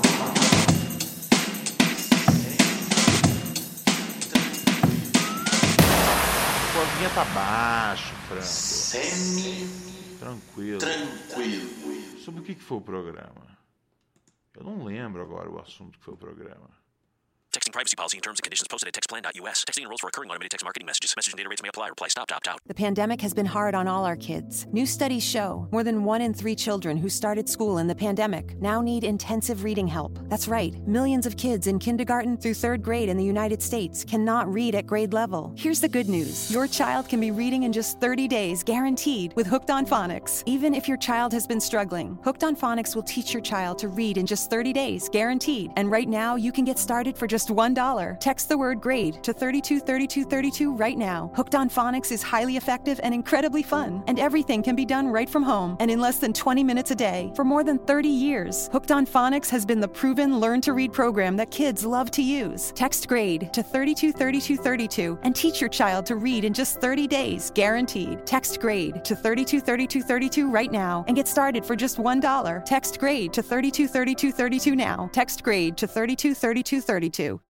A vinha tá baixo, Franco. Tranquilo. Sobre o que foi o programa? Eu não lembro agora o assunto que foi o programa. Texting privacy policy and terms and conditions posted at textplan.us. Texting enrolls for recurring automated text marketing messages. Message and data rates may apply. Reply stop to opt out. The pandemic has been hard on all our kids. New studies show more than 1 in 3 children who started school in the pandemic now need intensive reading help. That's right. Millions of kids in kindergarten through 3rd grade in the United States cannot read at grade level. Here's the good news. Your child can be reading in just 30 days, guaranteed, with Hooked on Phonics. Even if your child has been struggling, Hooked on Phonics will teach your child to read in just 30 days, guaranteed. And right now, you can get started for just $1. Text the word GRADE to 323232 right now. Hooked on Phonics is highly effective and incredibly fun, and everything can be done right from home and in less than 20 minutes a day. For more than 30 years, Hooked on Phonics has been the proven learn-to-read program that kids love to use. Text GRADE to 323232 and teach your child to read in just 30 days, guaranteed. Text GRADE to 323232 right now and get started for just $1. Text GRADE to 323232 now. Text GRADE to 323232.